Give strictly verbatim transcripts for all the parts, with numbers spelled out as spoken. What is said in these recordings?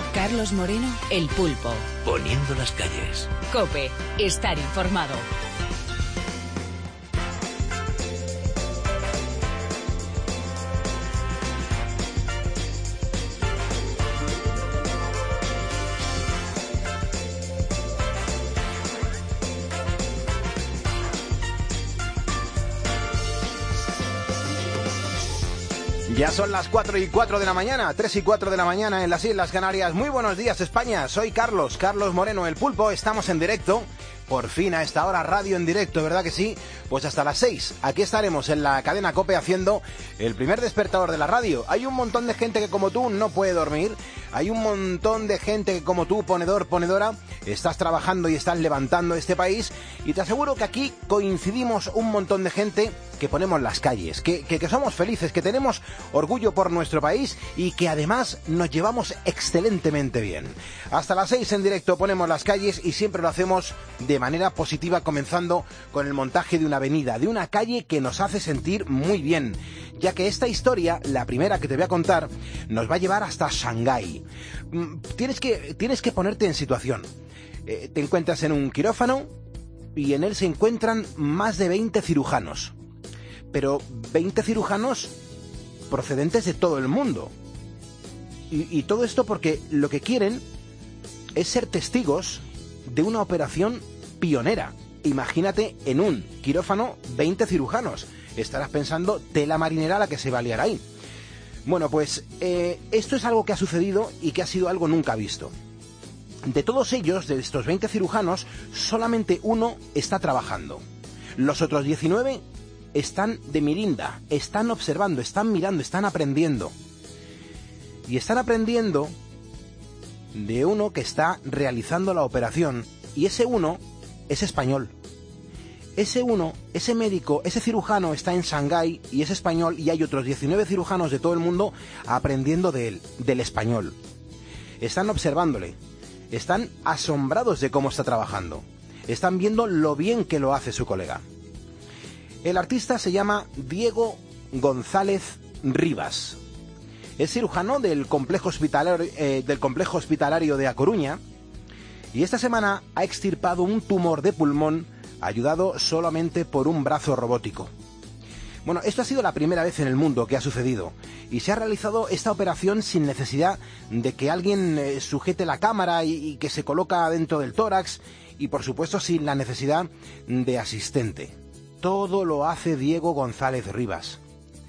Carlos Moreno, El Pulpo. Poniendo las calles. COPE. Estar informado. Ya son las cuatro y cuatro de la mañana, tres y cuatro de la mañana en las Islas Canarias. Muy buenos días, España. Soy Carlos, Carlos Moreno, El Pulpo. Estamos en directo. Por fin a esta hora radio en directo, ¿verdad que sí? Pues hasta las seis. Aquí estaremos en la cadena COPE haciendo el primer despertador de la radio. Hay un montón de gente que como tú no puede dormir. Hay un montón de gente que como tú, ponedor, ponedora, estás trabajando y estás levantando este país. Y te aseguro que aquí coincidimos un montón de gente que ponemos las calles, que, que, que somos felices, que tenemos orgullo por nuestro país y que además nos llevamos excelentemente bien. Hasta las seis en directo ponemos las calles y siempre lo hacemos de manera positiva, comenzando con el montaje de una avenida, de una calle que nos hace sentir muy bien, ya que esta historia, la primera que te voy a contar, nos va a llevar hasta Shanghái. Tienes que, tienes que ponerte en situación. Eh, te encuentras en un quirófano y en él se encuentran más de veinte cirujanos. Pero veinte cirujanos procedentes de todo el mundo. Y, y todo esto porque lo que quieren es ser testigos de una operación pionera. Imagínate en un quirófano veinte cirujanos. Estarás pensando, tela marinera la que se va a liar ahí. Bueno, pues eh, esto es algo que ha sucedido y que ha sido algo nunca visto. De todos ellos, de estos veinte cirujanos, solamente uno está trabajando. Los otros diecinueve están de mirinda, están observando, están mirando, están aprendiendo. Y están aprendiendo de uno que está realizando la operación, y ese uno es español. Ese uno, ese médico, ese cirujano está en Shanghái y es español, y hay otros diecinueve cirujanos de todo el mundo aprendiendo de él, del español. Están observándole, están asombrados de cómo está trabajando, están viendo lo bien que lo hace su colega. El artista se llama Diego González Rivas. Es cirujano del complejo hospitalario, eh, del complejo hospitalario de A Coruña, y esta semana ha extirpado un tumor de pulmón ayudado solamente por un brazo robótico. Bueno, esto ha sido la primera vez en el mundo que ha sucedido, y se ha realizado esta operación sin necesidad de que alguien eh, sujete la cámara y, y que se coloca dentro del tórax, y por supuesto sin la necesidad de asistente. Todo lo hace Diego González Rivas.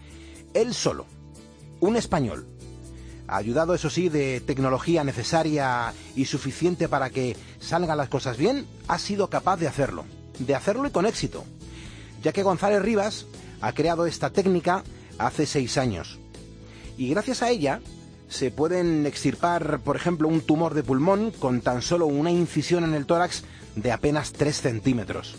Él solo, un español, ayudado eso sí de tecnología necesaria y suficiente para que salgan las cosas bien, ha sido capaz de hacerlo, de hacerlo y con éxito, ya que González Rivas ha creado esta técnica hace seis años. Y gracias a ella se pueden extirpar, por ejemplo, un tumor de pulmón con tan solo una incisión en el tórax de apenas tres centímetros.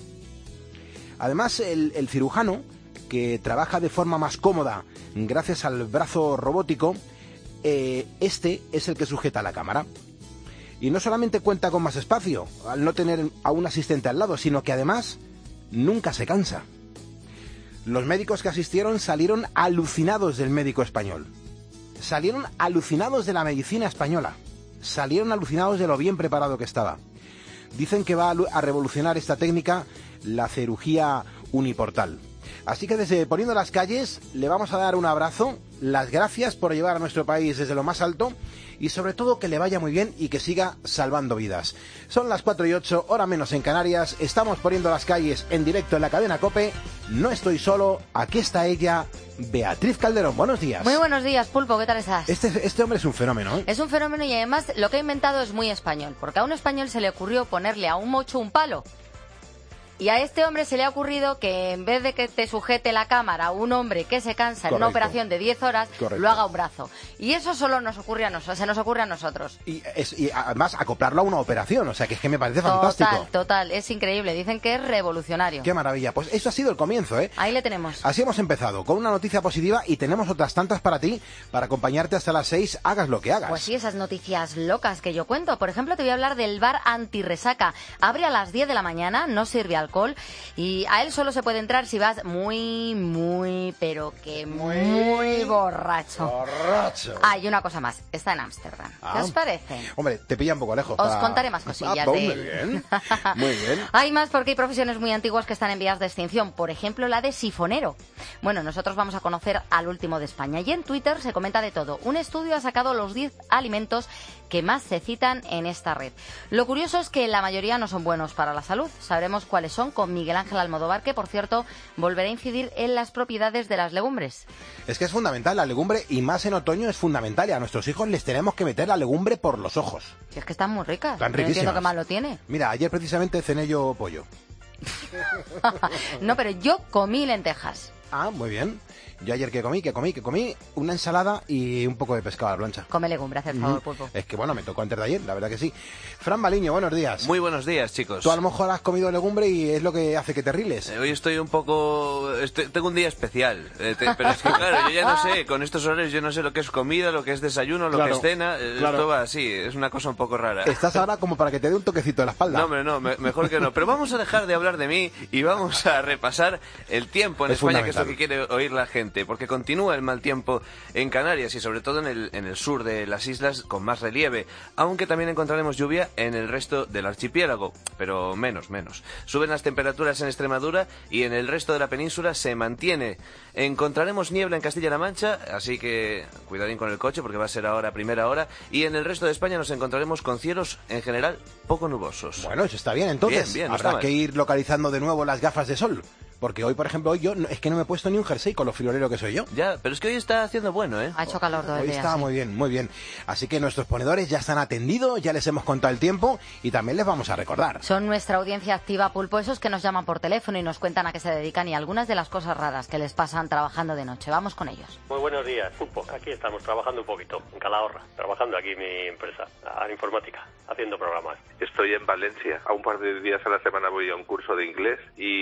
Además, el, el cirujano, que trabaja de forma más cómoda gracias al brazo robótico, eh, este es el que sujeta la cámara. Y no solamente cuenta con más espacio, al no tener a un asistente al lado, sino que además nunca se cansa. Los médicos que asistieron salieron alucinados del médico español. Salieron alucinados de la medicina española. Salieron alucinados de lo bien preparado que estaba. Dicen que va a revolucionar esta técnica la cirugía uniportal. Así que desde Poniendo las Calles le vamos a dar un abrazo, las gracias por llevar a nuestro país desde lo más alto y sobre todo que le vaya muy bien y que siga salvando vidas. Son las cuatro y ocho, hora menos en Canarias, estamos Poniendo las Calles en directo en la cadena COPE. No estoy solo, aquí está ella, Beatriz Calderón. Buenos días. Muy buenos días, Pulpo, ¿qué tal estás? Este, este hombre es un fenómeno, ¿eh? Es un fenómeno y además lo que ha inventado es muy español, porque a un español se le ocurrió ponerle a un mocho un palo. Y a este hombre se le ha ocurrido que en vez de que te sujete la cámara un hombre que se cansa en una operación de diez horas, Correcto. Lo haga un brazo. Y eso solo nos ocurre a nosotros, se nos ocurre a nosotros. Y, es, y además acoplarlo a una operación, o sea que es que me parece total, fantástico. Total, total, es increíble, dicen que es revolucionario. Qué maravilla, pues eso ha sido el comienzo, ¿eh? Ahí le tenemos. Así hemos empezado, con una noticia positiva y tenemos otras tantas para ti, para acompañarte hasta las seis, hagas lo que hagas. Pues sí, esas noticias locas que yo cuento. Por ejemplo, te voy a hablar del bar antirresaca. Abre a las diez de la mañana, no sirve alcohol. alcohol y a él solo se puede entrar si vas muy, muy, pero que muy, muy borracho. Borracho. Ah, y una cosa más, está en Ámsterdam. Ah. ¿Qué os parece? Hombre, te pilla un poco lejos. Os para... contaré más cosillas ah, de muy él. bien, muy bien. Hay más porque hay profesiones muy antiguas que están en vías de extinción. Por ejemplo, la de sifonero. Bueno, nosotros vamos a conocer al último de España. Y en Twitter se comenta de todo. Un estudio ha sacado los diez alimentos que más se citan en esta red. Lo curioso es que la mayoría no son buenos para la salud. Sabremos cuáles son con Miguel Ángel Almodóvar, que por cierto volverá a incidir en las propiedades de las legumbres. Es que es fundamental la legumbre y más en otoño es fundamental y a nuestros hijos les tenemos que meter la legumbre por los ojos. Si es que están muy ricas. Están No riquísimas. entiendo qué mal lo tiene. Mira, ayer precisamente cené yo pollo. No, pero yo comí lentejas. Ah, muy bien. Yo ayer que comí, que comí, que comí una ensalada y un poco de pescado a la plancha. Come legumbre, haz el favor, Mm. Pulpo. Es que bueno, me tocó antes de ayer, la verdad que sí. Fran Baliño, buenos días. Muy buenos días, chicos. Tú a lo mejor has comido legumbre y es lo que hace que te riles. Eh, Hoy estoy un poco... estoy- tengo un día especial. eh, te- pero es que, claro, yo ya no sé, con estos horarios yo no sé lo que es comida, lo que es desayuno, lo Claro, que es cena. eh, claro. Esto va así, es una cosa un poco rara. Estás ahora como para que te dé un toquecito en la espalda. No, hombre, no, me- mejor que no. Pero vamos a dejar de hablar de mí y vamos a repasar el tiempo en Es España, que es lo fundamental. que quiere oír la gente. Porque continúa el mal tiempo en Canarias y sobre todo en el, en el sur de las islas con más relieve. Aunque también encontraremos lluvia en el resto del archipiélago, pero menos, menos. Suben las temperaturas en Extremadura y en el resto de la península se mantiene. Encontraremos niebla en Castilla-La Mancha, así que cuidadín con el coche porque va a ser ahora a primera hora. Y en el resto de España nos encontraremos con cielos en general poco nubosos. Bueno, eso está bien, entonces. Bien, bien, no está habrá mal. que ir localizando de nuevo las gafas de sol. Porque hoy, por ejemplo, hoy yo no- es que no me he puesto ni un jersey con lo friolero que soy yo. Ya, pero es que hoy está haciendo bueno, ¿eh? Ha hecho calor todo el Hoy día. está sí. muy bien, muy bien. Así que nuestros ponedores ya están atendidos, ya les hemos contado el tiempo y también les vamos a recordar. Son nuestra audiencia activa, Pulpo, esos que nos llaman por teléfono y nos cuentan a qué se dedican y algunas de las cosas raras que les pasan trabajando de noche. Vamos con ellos. Muy buenos días, Pulpo. Aquí estamos trabajando un poquito, en Calahorra, trabajando aquí en mi empresa, a la informática, haciendo programas. Estoy en Valencia. A un par de días a la semana voy a un curso de inglés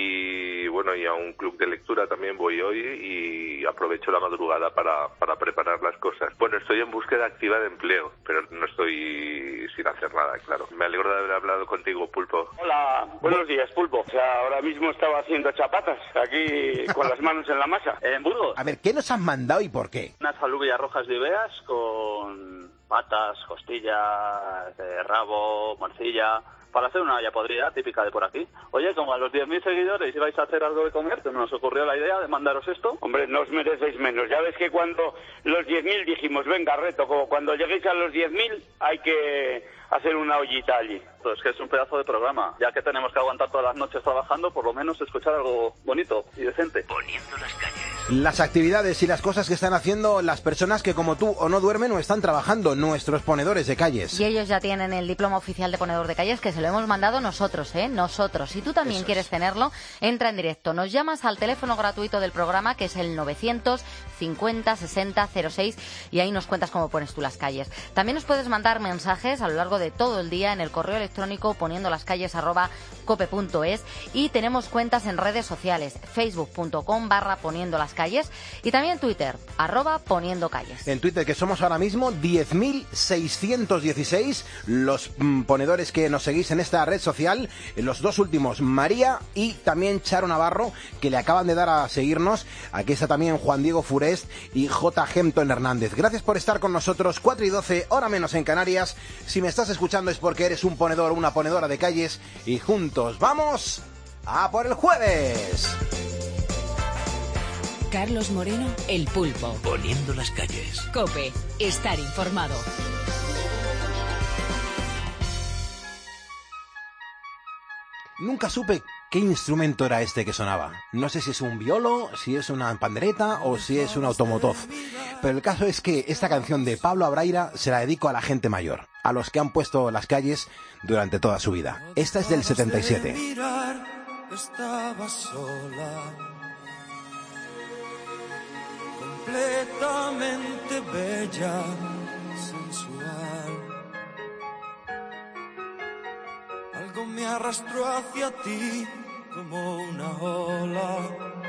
y bueno, y a un club de lectura también voy hoy y aprovecho la madrugada para, para preparar las cosas. Bueno, estoy en búsqueda activa de empleo, pero no estoy sin hacer nada, claro. Me alegro de haber hablado contigo, Pulpo. Hola, buenos días, Pulpo. O sea, ahora mismo estaba haciendo chapatas aquí con las manos en la masa. En Burgos, A ver, ¿qué nos has mandado y por qué? unas alubias rojas de Ibeas con patas, costillas, eh, rabo, morcilla, para hacer una olla podrida típica de por aquí. Oye, como a los diez mil seguidores ibais a hacer algo de comer, que nos ocurrió la idea de mandaros esto. Hombre, no os merecéis menos. Ya ves que cuando los diez mil dijimos, venga, reto, como cuando lleguéis a los diez mil hay que hacer una ollita allí. Pues que es un pedazo de programa. Ya que tenemos que aguantar todas las noches trabajando, por lo menos escuchar algo bonito y decente. Poniendo las calles. Las actividades y las cosas que están haciendo las personas que como tú o no duermen o están trabajando, nuestros ponedores de calles. Y ellos ya tienen el diploma oficial de ponedor de calles que se lo hemos mandado nosotros, ¿eh? Nosotros. Si tú también Eso quieres es. tenerlo, entra en directo. Nos llamas al teléfono gratuito del programa, que es el novecientos cincuenta sesenta cero seis, y ahí nos cuentas cómo pones tú las calles. También nos puedes mandar mensajes a lo largo de todo el día en el correo electrónico poniendo las calles arroba cope punto es, y tenemos cuentas en redes sociales, facebook.com barra poniendo las calles, y también Twitter, arroba poniendo calles. En Twitter, que somos ahora mismo diez mil seiscientos dieciséis los mm, ponedores que nos seguís en esta red social. En los dos últimos, María y también Charo Navarro, que le acaban de dar a seguirnos. Aquí está también Juan Diego Furest y J. Gempton Hernández. Gracias por estar con nosotros. cuatro y doce, hora menos en Canarias. Si me estás escuchando es porque eres un ponedor o una ponedora de calles y juntos vamos a por el jueves. Carlos Moreno, El Pulpo. Poniendo las calles. Cope, estar informado. Nunca supe qué instrumento era este que sonaba. No sé si es un violo, si es una pandereta o si es un automotoz. Pero el caso es que esta canción de Pablo Abraira se la dedico a la gente mayor, a los que han puesto las calles durante toda su vida. Esta es del setenta y siete. Mirar, estaba sola, completamente bella, sensual. Algo me arrastró hacia ti como una ola.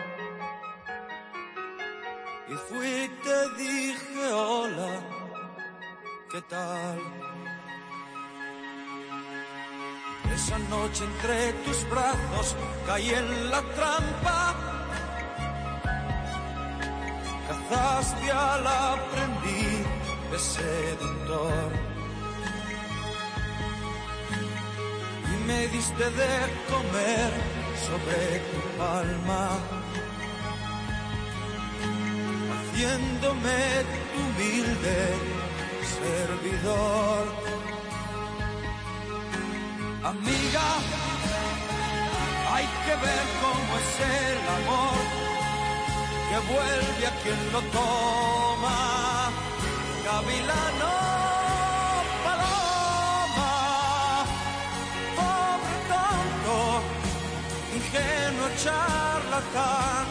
Y fui y te dije hola, ¿qué tal? Esa noche entre tus brazos caí en la trampa. Cazaste al aprendiz de seductor y me diste de comer sobre tu palma, haciéndome tu humilde servidor. Amiga, hay que ver cómo es el amor, que vuelve a quien lo toma. Gavilano, paloma, pobre tonto, ingenuo charlatán,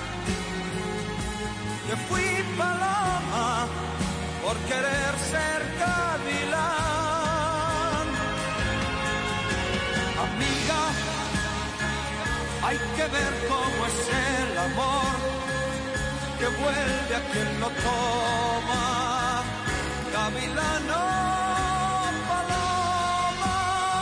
que fui paloma por querer ser gavilán. Amiga, hay que ver cómo es el amor, que vuelve a quien lo toma. Gavilano, paloma.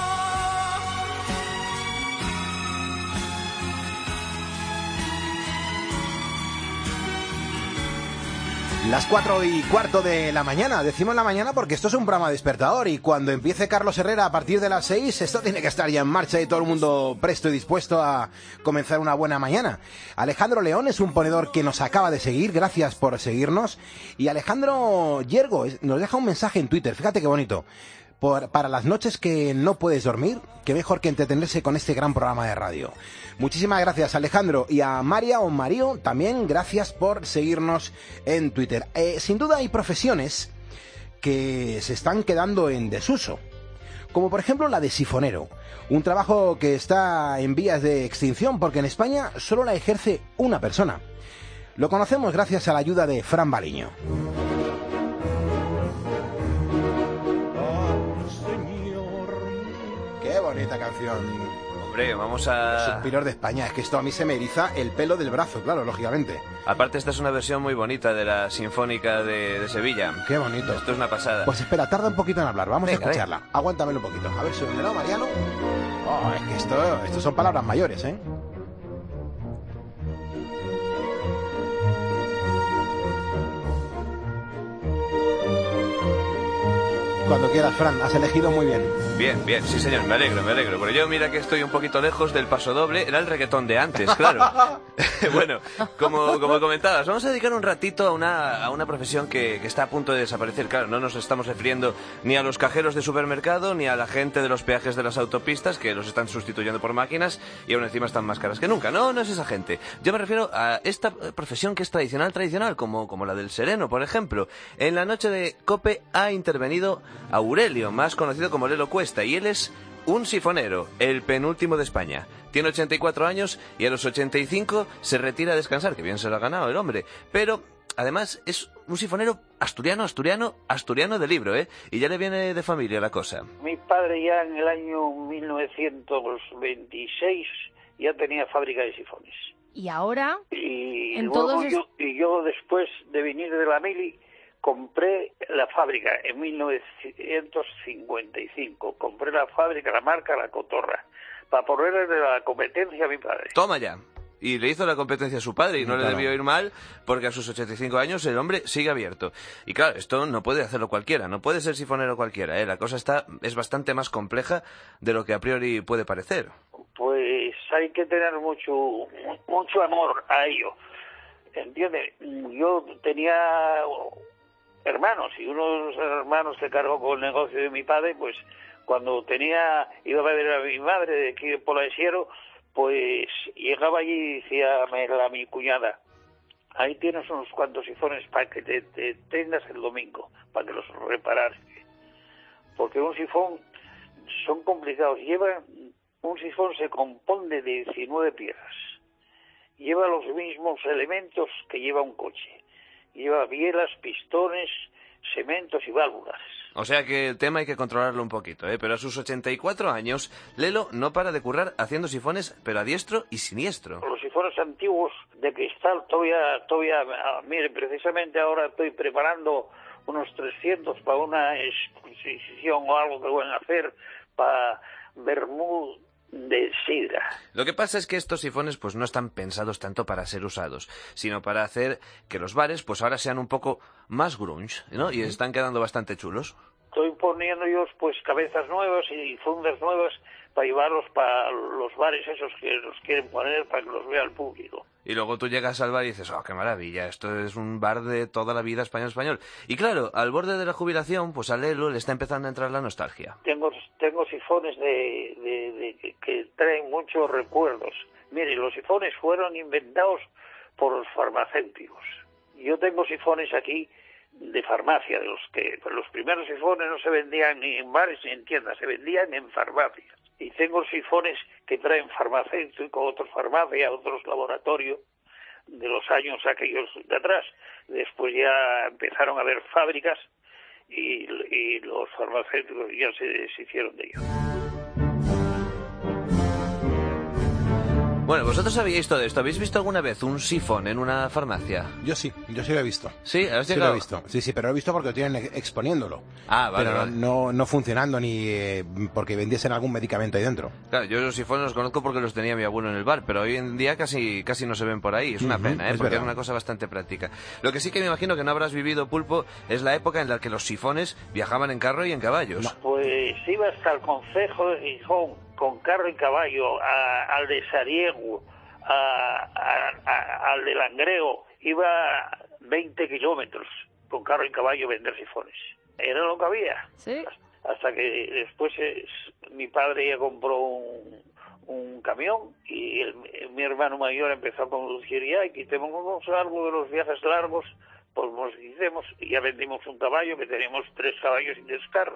Las cuatro y cuarto de la mañana, decimos la mañana porque esto es un programa despertador y cuando empiece Carlos Herrera a partir de las seis, esto tiene que estar ya en marcha y todo el mundo presto y dispuesto a comenzar una buena mañana. Alejandro León es un ponedor que nos acaba de seguir, gracias por seguirnos. Y Alejandro Yergo nos deja un mensaje en Twitter, fíjate qué bonito. Por, para las noches que no puedes dormir, qué mejor que entretenerse con este gran programa de radio. Muchísimas gracias, Alejandro. Y a María o Mario, también gracias por seguirnos en Twitter. Eh, sin duda hay profesiones que se están quedando en desuso, como por ejemplo la de sifonero. Un trabajo que está en vías de extinción porque en España solo la ejerce una persona. Lo conocemos gracias a la ayuda de Fran Baliño. Qué bonita canción. Hombre, vamos Los a... suspiros de España. Es que esto a mí se me eriza el pelo del brazo, claro, lógicamente. Aparte, esta es una versión muy bonita de la Sinfónica de, de Sevilla. Qué bonito. Esto es una pasada. Pues espera, tarda un poquito en hablar. Vamos Venga, a escucharla. Venga. Aguántamelo un poquito. A ver, súbemelo, Mariano. Oh, es que esto, esto son palabras mayores, ¿eh? Cuando quieras, Fran, has elegido muy bien. Bien, bien, sí señor, me alegro, me alegro. Pero yo mira que estoy un poquito lejos del paso doble, era el reggaetón de antes, claro. Bueno, como, como comentabas, vamos a dedicar un ratito a una, a una profesión que, que está a punto de desaparecer. Claro, no nos estamos refiriendo ni a los cajeros de supermercado, ni a la gente de los peajes de las autopistas, que los están sustituyendo por máquinas y aún encima están más caras que nunca. No, no es esa gente. Yo me refiero a esta profesión que es tradicional, tradicional, como, como la del sereno, por ejemplo. En la noche de COPE ha intervenido Aurelio, más conocido como Lelo Cuesta, y él es un sifonero, el penúltimo de España. Tiene ochenta y cuatro años y a los ochenta y cinco se retira a descansar, que bien se lo ha ganado el hombre. Pero además es un sifonero asturiano, asturiano, asturiano de libro, ¿eh? Y ya le viene de familia la cosa. Mi padre ya en el año mil novecientos veintiséis ya tenía fábrica de sifones. ¿Y ahora? Y, en luego todos yo, y yo después de venir de la mili compré la fábrica en mil novecientos cincuenta y cinco. Compré la fábrica, la marca La Cotorra, para ponerle de la competencia a mi padre. Toma ya. Y le hizo la competencia a su padre y no claro. le debió ir mal porque a sus ochenta y cinco años el hombre sigue abierto. Y claro, esto no puede hacerlo cualquiera, no puede ser sifonero cualquiera, ¿eh? La cosa está es bastante más compleja de lo que a priori puede parecer. Pues hay que tener mucho mucho amor a ello. ¿Entiendes? Yo tenía hermanos y uno de los hermanos se cargó con el negocio de mi padre, pues cuando tenía iba a ver a mi madre de aquí de Pola de Siero, pues llegaba allí y decía a mi cuñada: ahí tienes unos cuantos sifones para que te, te tengas el domingo, para que los reparares, porque un sifón son complicados. Lleva un sifón se compone de diecinueve piezas, lleva los mismos elementos que lleva un coche. Lleva bielas, pistones, cementos y válvulas. O sea que el tema hay que controlarlo un poquito, ¿eh? Pero a sus ochenta y cuatro años, Lelo no para de currar haciendo sifones, pero a diestro y siniestro. Los sifones antiguos de cristal todavía, todavía, mire, precisamente ahora estoy preparando unos trescientos para una exposición o algo que van a hacer para vermú de sidra. Lo que pasa es que estos sifones pues no están pensados tanto para ser usados, sino para hacer que los bares pues ahora sean un poco más grunge, ¿no? Y están quedando bastante chulos. Estoy poniendo yo pues cabezas nuevas y fundas nuevas para llevarlos para los bares esos que los quieren poner para que los vea el público. Y luego tú llegas al bar y dices, oh, qué maravilla, esto es un bar de toda la vida español-español. Y claro, al borde de la jubilación, pues a Lelo le está empezando a entrar la nostalgia. Tengo tengo sifones de, de, de que, que traen muchos recuerdos. Mire, los sifones fueron inventados por los farmacéuticos. Yo tengo sifones aquí de farmacia, de los que pues los primeros sifones no se vendían ni en bares ni en tiendas, se vendían en farmacias. Y tengo sifones que traen farmacéuticos, otros farmacia, otros laboratorios, de los años aquellos de atrás. Después ya empezaron a haber fábricas y, y los farmacéuticos ya se deshicieron de ellos. Bueno, vosotros sabíais todo esto. ¿Habéis visto alguna vez un sifón en una farmacia? Yo sí, yo sí lo he visto. ¿Sí? ¿Has sí llegado? lo he visto. Sí, sí, pero lo he visto porque lo tienen exponiéndolo. Ah, vale, Pero vale. no, no funcionando ni eh, porque vendiesen algún medicamento ahí dentro. Claro, yo los sifones los conozco porque los tenía mi abuelo en el bar, pero hoy en día casi casi no se ven por ahí. Es una Ujú, pena, ¿eh? es Porque verdad. es una cosa bastante práctica. Lo que sí que me imagino que no habrás vivido, Pulpo, es la época en la que los sifones viajaban en carro y en caballos. Pues iba hasta el concejo de Gijón con carro y caballo, a, al de Sariego, a, a, a, al de Langreo, iba veinte kilómetros con carro y caballo a vender sifones. Era lo que había. ¿Sí? Hasta que después es, mi padre ya compró un, un camión y el, mi hermano mayor empezó a conducir ya y quitémonos algo de los viajes largos, pues nos hicimos y ya vendimos un caballo, que teníamos tres caballos y tres carros.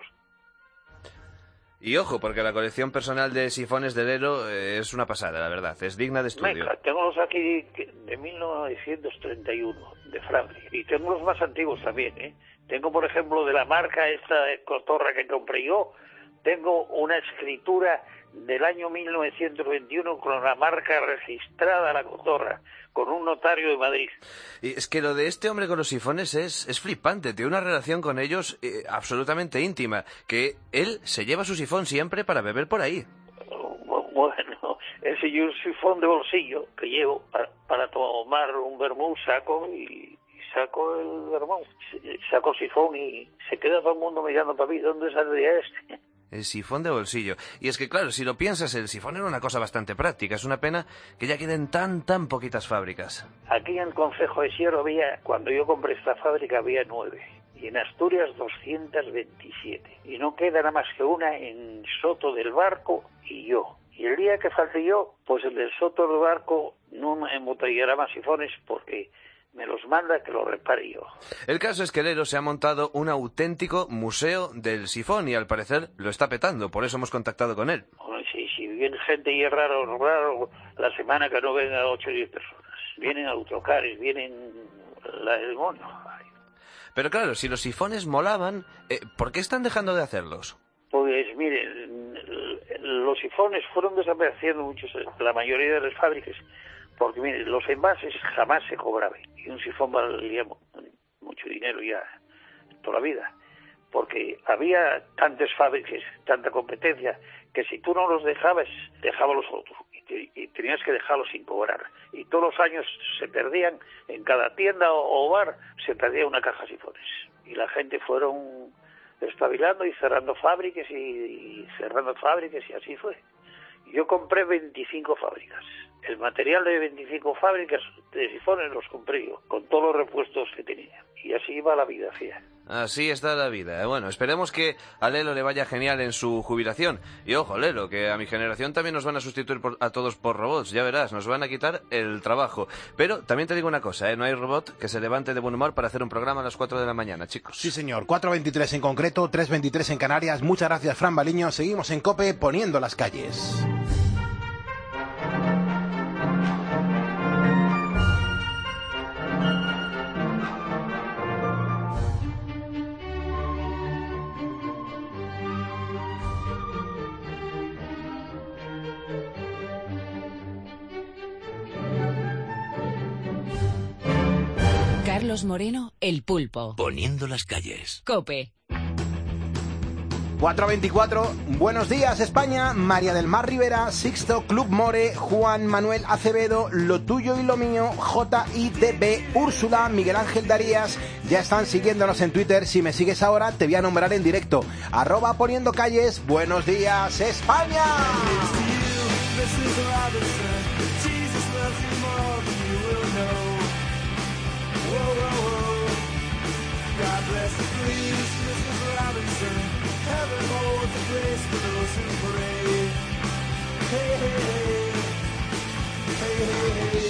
Y ojo, porque la colección personal de sifones de Lelo eh, es una pasada, la verdad. Es digna de estudio. Venga, tengo los aquí de mil novecientos treinta y uno, de Francia. Y tengo los más antiguos también, ¿eh? Tengo, por ejemplo, de la marca esta de cotorra que compré yo, tengo una escritura del año mil novecientos veintiuno con la marca registrada, la cotorra, con un notario de Madrid. Y es que lo de este hombre con los sifones es, es flipante. Tiene una relación con ellos eh, absolutamente íntima. Que él se lleva su sifón siempre para beber por ahí. Bueno, ese yo un sifón de bolsillo que llevo para, para tomar un vermú, saco y, y saco el vermú, saco el sifón y se queda todo el mundo mirando para mí. ¿Dónde saldría este? El sifón de bolsillo. Y es que, claro, si lo piensas, el sifón era una cosa bastante práctica. Es una pena que ya queden tan, tan poquitas fábricas. Aquí en el Concejo de Siero había, cuando yo compré esta fábrica, había nueve. Y en Asturias doscientos veintisiete. Y no queda nada más que una en Soto del Barco y yo. Y el día que falte yo, pues el del Soto del Barco no me embotellará más sifones porque me los manda que los repare yo. El caso es que Lelo se ha montado un auténtico museo del sifón y al parecer lo está petando. Por eso hemos contactado con él. Bueno, si, si viene gente y es raro, raro, la semana que no vengan ocho o diez personas. Vienen autocares, vienen la del mono. Ay. Pero claro, si los sifones molaban, eh, ¿por qué están dejando de hacerlos? Pues miren, los sifones fueron desapareciendo muchos, la mayoría de las fábricas, porque miren, los envases jamás se cobraban y un sifón valía mucho dinero ya toda la vida, porque había tantas fábricas, tanta competencia, que si tú no los dejabas, dejaban los otros y, te, y tenías que dejarlos sin cobrar. Y todos los años se perdían, en cada tienda o, o bar se perdía una caja de sifones. Y la gente fueron espabilando y cerrando fábricas y, y cerrando fábricas y así fue. Yo compré veinticinco fábricas. El material de veinticinco fábricas de sifones los compré yo, con todos los repuestos que tenía. Y así iba la vida, fía. Así está la vida. Bueno, esperemos que a Lelo le vaya genial en su jubilación. Y ojo, Lelo, que a mi generación también nos van a sustituir por, a todos por robots. Ya verás, nos van a quitar el trabajo. Pero también te digo una cosa, ¿eh? No hay robot que se levante de buen humor para hacer un programa a las cuatro de la mañana, chicos. Sí, señor. cuatro veintitrés en concreto, tres veintitrés en Canarias. Muchas gracias, Fran Baliño. Seguimos en COPE poniendo las calles. Carlos Moreno, El Pulpo. Poniendo las calles. COPE. cuatro veinticuatro, buenos días España, María del Mar Rivera, Sixto, Club More, Juan Manuel Acevedo, Lo Tuyo y Lo Mío, J I D B, Úrsula, Miguel Ángel Darías, ya están siguiéndonos en Twitter. Si me sigues ahora te voy a nombrar en directo, arroba Poniendo Calles. Buenos días España. Heaven holds a place for those who pray. Hey, hey, hey, hey, hey,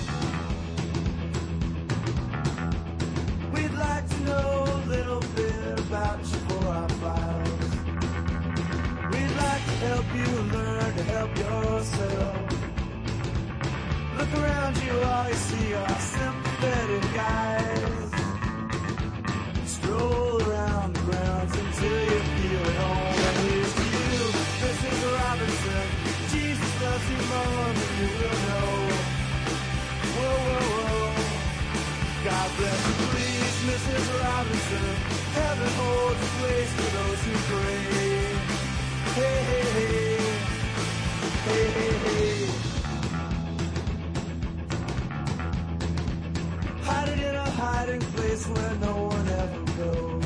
hey. We'd like to know a little bit about you for our files. We'd like to help you learn to help yourself. Look around you, all you see are sympathetic guys. Stroll around the grounds until you feel at home. And here's to you, Missus Robinson. Jesus loves you more than you will know. Whoa, whoa, whoa. God bless you, please, Missus Robinson. Heaven holds a place for those who pray. Hey, hey, hey. Hey, hey, hey. Hiding in a hiding place where no one ever goes.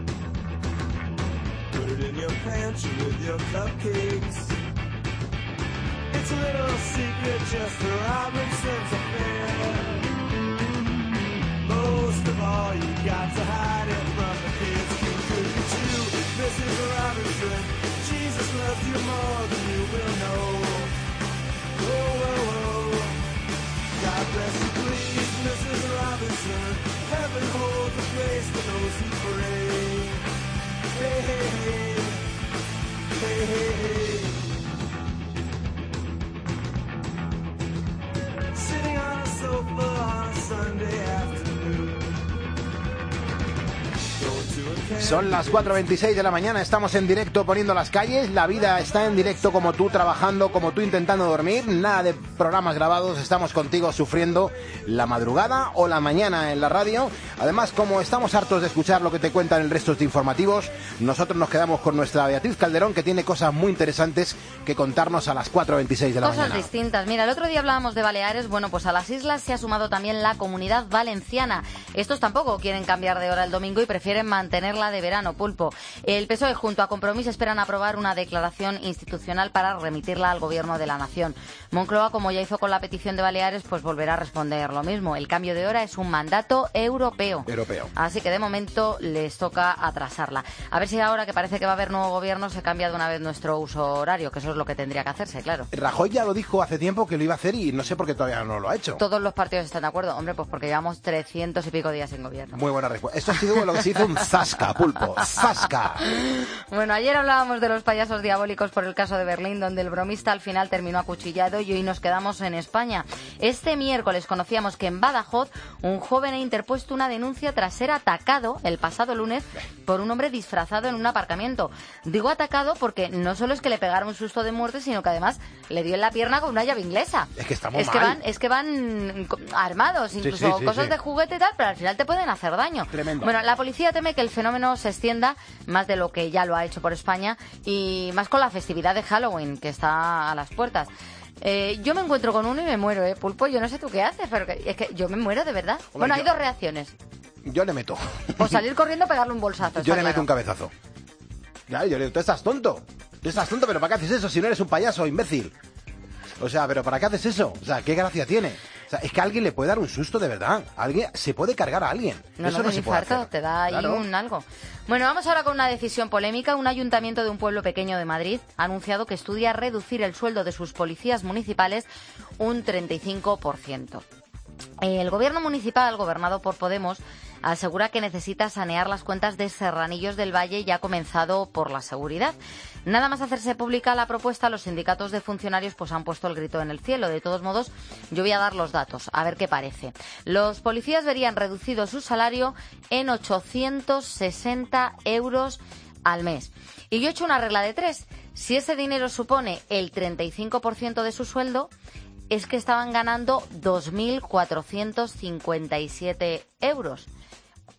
Put it in your pantry with your cupcakes. It's a little secret just for Robinson's affair. Most of all, you got to hide it from the kids. Look at you, Missus Robinson. Jesus loves you more than you will know. Whoa, whoa, whoa. God bless you, please, Missus Robinson. Heaven holds a place for those who pray. Hey, hey, hey. Hey, hey, hey. Sitting on a sofa on a Sunday afternoon. Son las cuatro veintiséis de la mañana, estamos en directo Poniendo las Calles. La vida está en directo, como tú trabajando, como tú intentando dormir. Nada de programas grabados, estamos contigo sufriendo la madrugada o la mañana en la radio. Además, como estamos hartos de escuchar lo que te cuentan el resto de informativos, nosotros nos quedamos con nuestra Beatriz Calderón, que tiene cosas muy interesantes que contarnos a las cuatro veintiséis de la cosas mañana. Cosas distintas. Mira, el otro día hablábamos de Baleares. Bueno, pues a las islas se ha sumado también la Comunidad Valenciana. Estos tampoco quieren cambiar de hora el domingo y prefieren mantenerla de verano, Pulpo. El P S O E junto a Compromís esperan aprobar una declaración institucional para remitirla al Gobierno de la Nación. Moncloa, como ya hizo con la petición de Baleares, pues volverá a responder lo mismo. El cambio de hora es un mandato europeo. Europeo. Así que de momento les toca atrasarla. A ver si ahora que parece que va a haber nuevo gobierno se cambia de una vez nuestro uso horario, que eso es lo que tendría que hacerse, claro. Rajoy ya lo dijo hace tiempo que lo iba a hacer y no sé por qué todavía no lo ha hecho. Todos los partidos están de acuerdo. Hombre, pues porque llevamos trescientos y pico días en gobierno. Muy buena respuesta. Esto ha sido lo que se hizo un zasca, Pulpo. ¡Zasca! Bueno, ayer hablábamos de los payasos diabólicos por el caso de Berlín, donde el bromista al final terminó acuchillado, y hoy nos quedamos en España. Este miércoles conocíamos que en Badajoz un joven ha interpuesto una denuncia tras ser atacado el pasado lunes por un hombre disfrazado en un aparcamiento. Digo atacado porque no solo es que le pegaron un susto de muerte, sino que además le dio en la pierna con una llave inglesa. Es que estamos es mal. Que van, es que van armados, incluso sí, sí, sí, cosas sí. de juguete y tal, pero al final te pueden hacer daño. Tremendo. Bueno, la policía teme que el fenómeno se extienda más de lo que ya lo ha hecho por España, y más con la festividad de Halloween que está a las puertas. Eh, yo me encuentro con uno y me muero, ¿eh, Pulpo? Yo no sé tú qué haces, pero que, es que yo me muero de verdad. Hombre, bueno, yo, hay dos reacciones. Yo le meto. O salir corriendo o pegarle un bolsazo. Yo le claro. meto un cabezazo. Claro, yo le digo, tú estás tonto. Tú estás tonto, pero ¿para qué haces eso si no eres un payaso, imbécil? O sea, ¿pero para qué haces eso? O sea, ¿qué gracia tiene? O sea, es que a alguien le puede dar un susto de verdad. Alguien se puede cargar a alguien. No, eso no, no te se puede infarto, hacer. te da ahí Claro. un algo. Bueno, vamos ahora con una decisión polémica. Un ayuntamiento de un pueblo pequeño de Madrid ha anunciado que estudia reducir el sueldo de sus policías municipales un treinta y cinco por ciento. El gobierno municipal, gobernado por Podemos, asegura que necesita sanear las cuentas de Serranillos del Valle y ha comenzado por la seguridad. Nada más hacerse pública la propuesta, los sindicatos de funcionarios pues han puesto el grito en el cielo. De todos modos, yo voy a dar los datos, a ver qué parece. Los policías verían reducido su salario en ochocientos sesenta euros al mes. Y yo he hecho una regla de tres. Si ese dinero supone el treinta y cinco por ciento de su sueldo, es que estaban ganando dos mil cuatrocientos cincuenta y siete euros.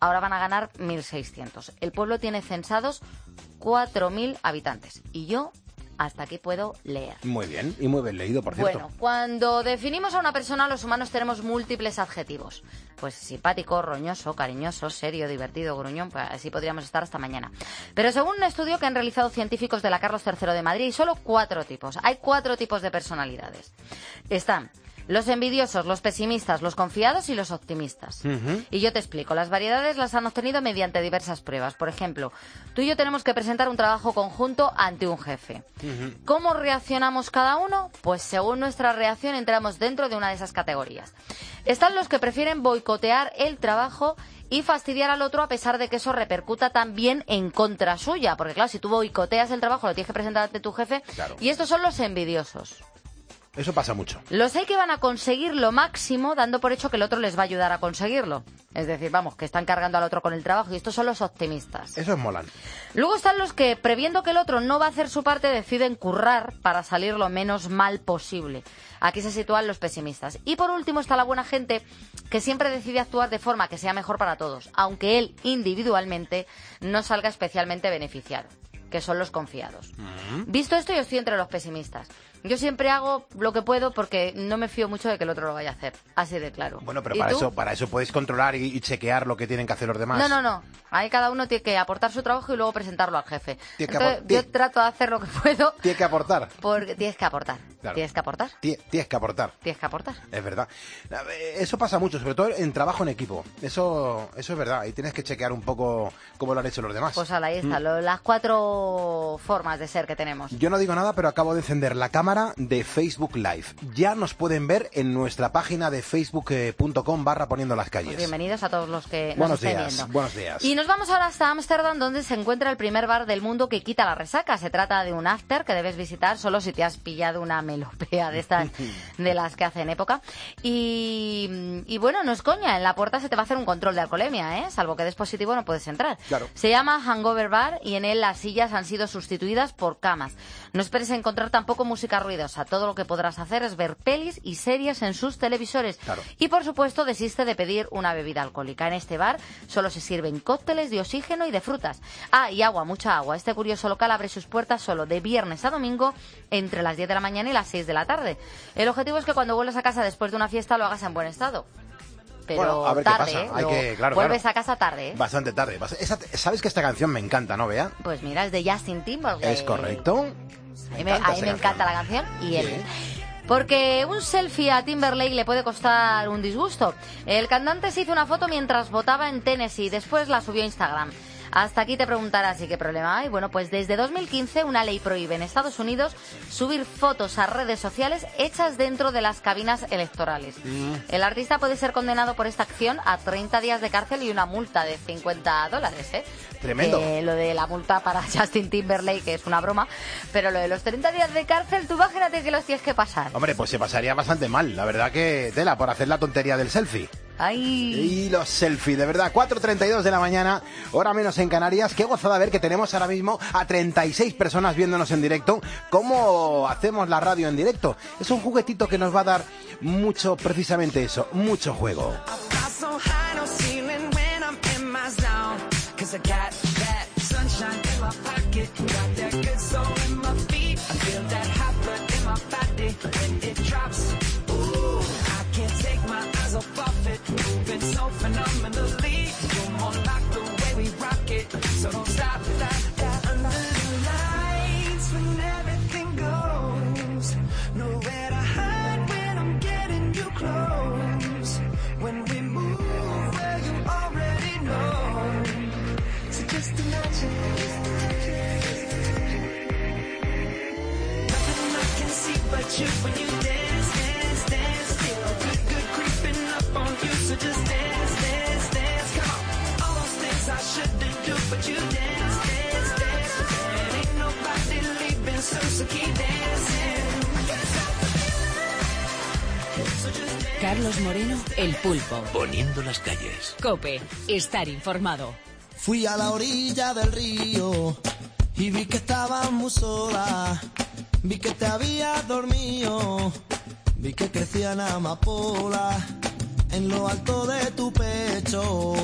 ahora van a ganar mil seiscientos. El pueblo tiene censados cuatro mil habitantes. Y yo hasta aquí puedo leer. Muy bien, y muy bien leído, por cierto. Bueno, cuando definimos a una persona, los humanos tenemos múltiples adjetivos. Pues simpático, roñoso, cariñoso, serio, divertido, gruñón, pues así podríamos estar hasta mañana. Pero según un estudio que han realizado científicos de la Carlos tercero de Madrid, hay solo cuatro tipos. Hay cuatro tipos de personalidades. Están los envidiosos, los pesimistas, los confiados y los optimistas. Uh-huh. Y yo te explico. Las variedades las han obtenido mediante diversas pruebas. Por ejemplo, tú y yo tenemos que presentar un trabajo conjunto ante un jefe. Uh-huh. ¿Cómo reaccionamos cada uno? Pues según nuestra reacción entramos dentro de una de esas categorías. Están los que prefieren boicotear el trabajo y fastidiar al otro a pesar de que eso repercuta también en contra suya. Porque claro, si tú boicoteas el trabajo, lo tienes que presentar ante tu jefe. Claro. Y estos son los envidiosos. Eso pasa mucho. Los hay que van a conseguir lo máximo dando por hecho que el otro les va a ayudar a conseguirlo. Es decir, vamos, que están cargando al otro con el trabajo y estos son los optimistas. Esos molan. Luego están los que, previendo que el otro no va a hacer su parte, deciden currar para salir lo menos mal posible. Aquí se sitúan los pesimistas. Y por último está la buena gente que siempre decide actuar de forma que sea mejor para todos, aunque él individualmente no salga especialmente beneficiado, que son los confiados. Uh-huh. Visto esto, yo estoy entre los pesimistas. Yo siempre hago lo que puedo porque no me fío mucho de que el otro lo vaya a hacer. Así de claro. Bueno, pero para eso, para eso podéis controlar y, y chequear lo que tienen que hacer los demás. No, no, no. Ahí cada uno tiene que aportar su trabajo y luego presentarlo al jefe. Tiene Entonces, que yo trato de hacer lo que puedo. Tienes que aportar. Porque tienes que aportar. Claro. Tienes que aportar. Tienes que aportar. Tienes que aportar. Es verdad. Eso pasa mucho, sobre todo en trabajo en equipo. Eso, eso es verdad. Y tienes que chequear un poco cómo lo han hecho los demás. Pues ahí está, mm. lo, las cuatro formas de ser que tenemos. Yo no digo nada, pero acabo de encender la cámara de Facebook Live. Ya nos pueden ver en nuestra página de facebook punto com barra poniendo las calles. Pues bienvenidos a todos los que buenos nos estén días, viendo. Buenos días. Y nos vamos ahora hasta Ámsterdam, donde se encuentra el primer bar del mundo que quita la resaca. Se trata de un after que debes visitar solo si te has pillado una melopea de estas de las que hacen época. Y, y bueno, no es coña, en la puerta se te va a hacer un control de alcoholemia, ¿eh? Salvo que des positivo no puedes entrar. Claro. Se llama Hangover Bar y en él las sillas han sido sustituidas por camas. No esperes encontrar tampoco música ruidosa. Todo lo que podrás hacer es ver pelis y series en sus televisores. Claro. Y por supuesto desiste de pedir una bebida alcohólica. En este bar solo se sirven cócteles de oxígeno y de frutas. Ah, y agua, mucha agua. Este curioso local abre sus puertas solo de viernes a domingo entre las diez de la mañana y las seis de la tarde. El objetivo es que cuando vuelvas a casa después de una fiesta lo hagas en buen estado. Pero bueno, a ver tarde, qué pasa. ¿eh? Hay que, claro, vuelves claro. a casa tarde, ¿eh? Bastante tarde. Esa, ¿sabes que esta canción me encanta, no, Bea? Pues mira, es de Justin Timberlake. Es correcto. A mí me, a mí me encanta la canción y él. Sí. Porque un selfie a Timberlake le puede costar un disgusto. El cantante se hizo una foto mientras votaba en Tennessee y después la subió a Instagram. Hasta aquí te preguntarás, ¿y qué problema hay? Bueno, pues desde dos mil quince una ley prohíbe en Estados Unidos subir fotos a redes sociales hechas dentro de las cabinas electorales. Mm. El artista puede ser condenado por esta acción a treinta días de cárcel y una multa de cincuenta dólares, ¿eh? Tremendo. Eh, lo de la multa para Justin Timberlake, que es una broma, pero lo de los treinta días de cárcel, tú imagínate que los tienes que pasar. Hombre, pues se pasaría bastante mal, la verdad que tela, por hacer la tontería del selfie. Ay. Y los selfies, de verdad, cuatro treinta y dos de la mañana, hora menos en Canarias. Qué gozada ver que tenemos ahora mismo a treinta y seis personas viéndonos en directo. ¿Cómo hacemos la radio en directo? Es un juguetito que nos va a dar mucho, precisamente eso, mucho juego. Carlos Moreno, El Pulpo. Poniendo las calles. COPE, estar informado. Fui a la orilla del río y vi que estabas muy sola. Vi que te habías dormido. Vi que crecían amapolas en lo alto de tu pecho.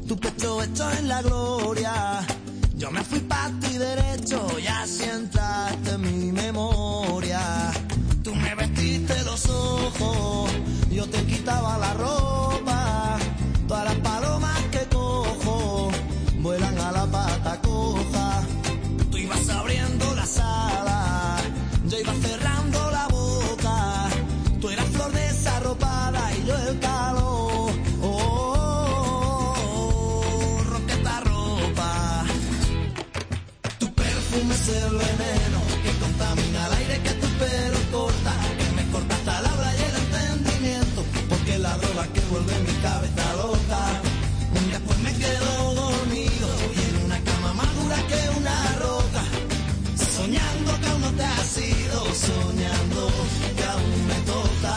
tu pecho hecho en la gloria. Yo me fui pa' ti derecho y así entraste en mi memoria. Tú me vestiste los ojos, yo te quitaba la ropa. Todas las palomas que cojo vuelan a la pata coja. Tú ibas abriendo la sala, yo iba cerrando la boca. Tú eras flor desarropada y yo el calor. Oh, oh, oh, roqueta ropa. Tu perfume es el veneno que contamina el aire que tu pelo corta, que me corta hasta la habla y el entendimiento, porque es la droga que vuelve mi cabeza loca. Después me quedo dormido y en una cama más dura que una roca, soñando que aún no te has ido, soñando que aún me toca.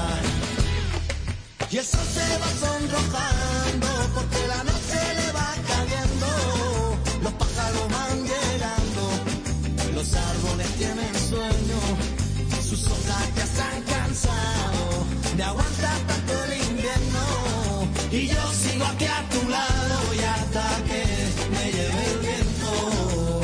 Y el sol se va sonrojando porque la noche le va cayendo, los pájaros van llegando, los árboles tienen sueño, sus hojas ya se han cansado de aguantar tanto el invierno, y yo sigo aquí a tu lado y hasta que me lleve el viento.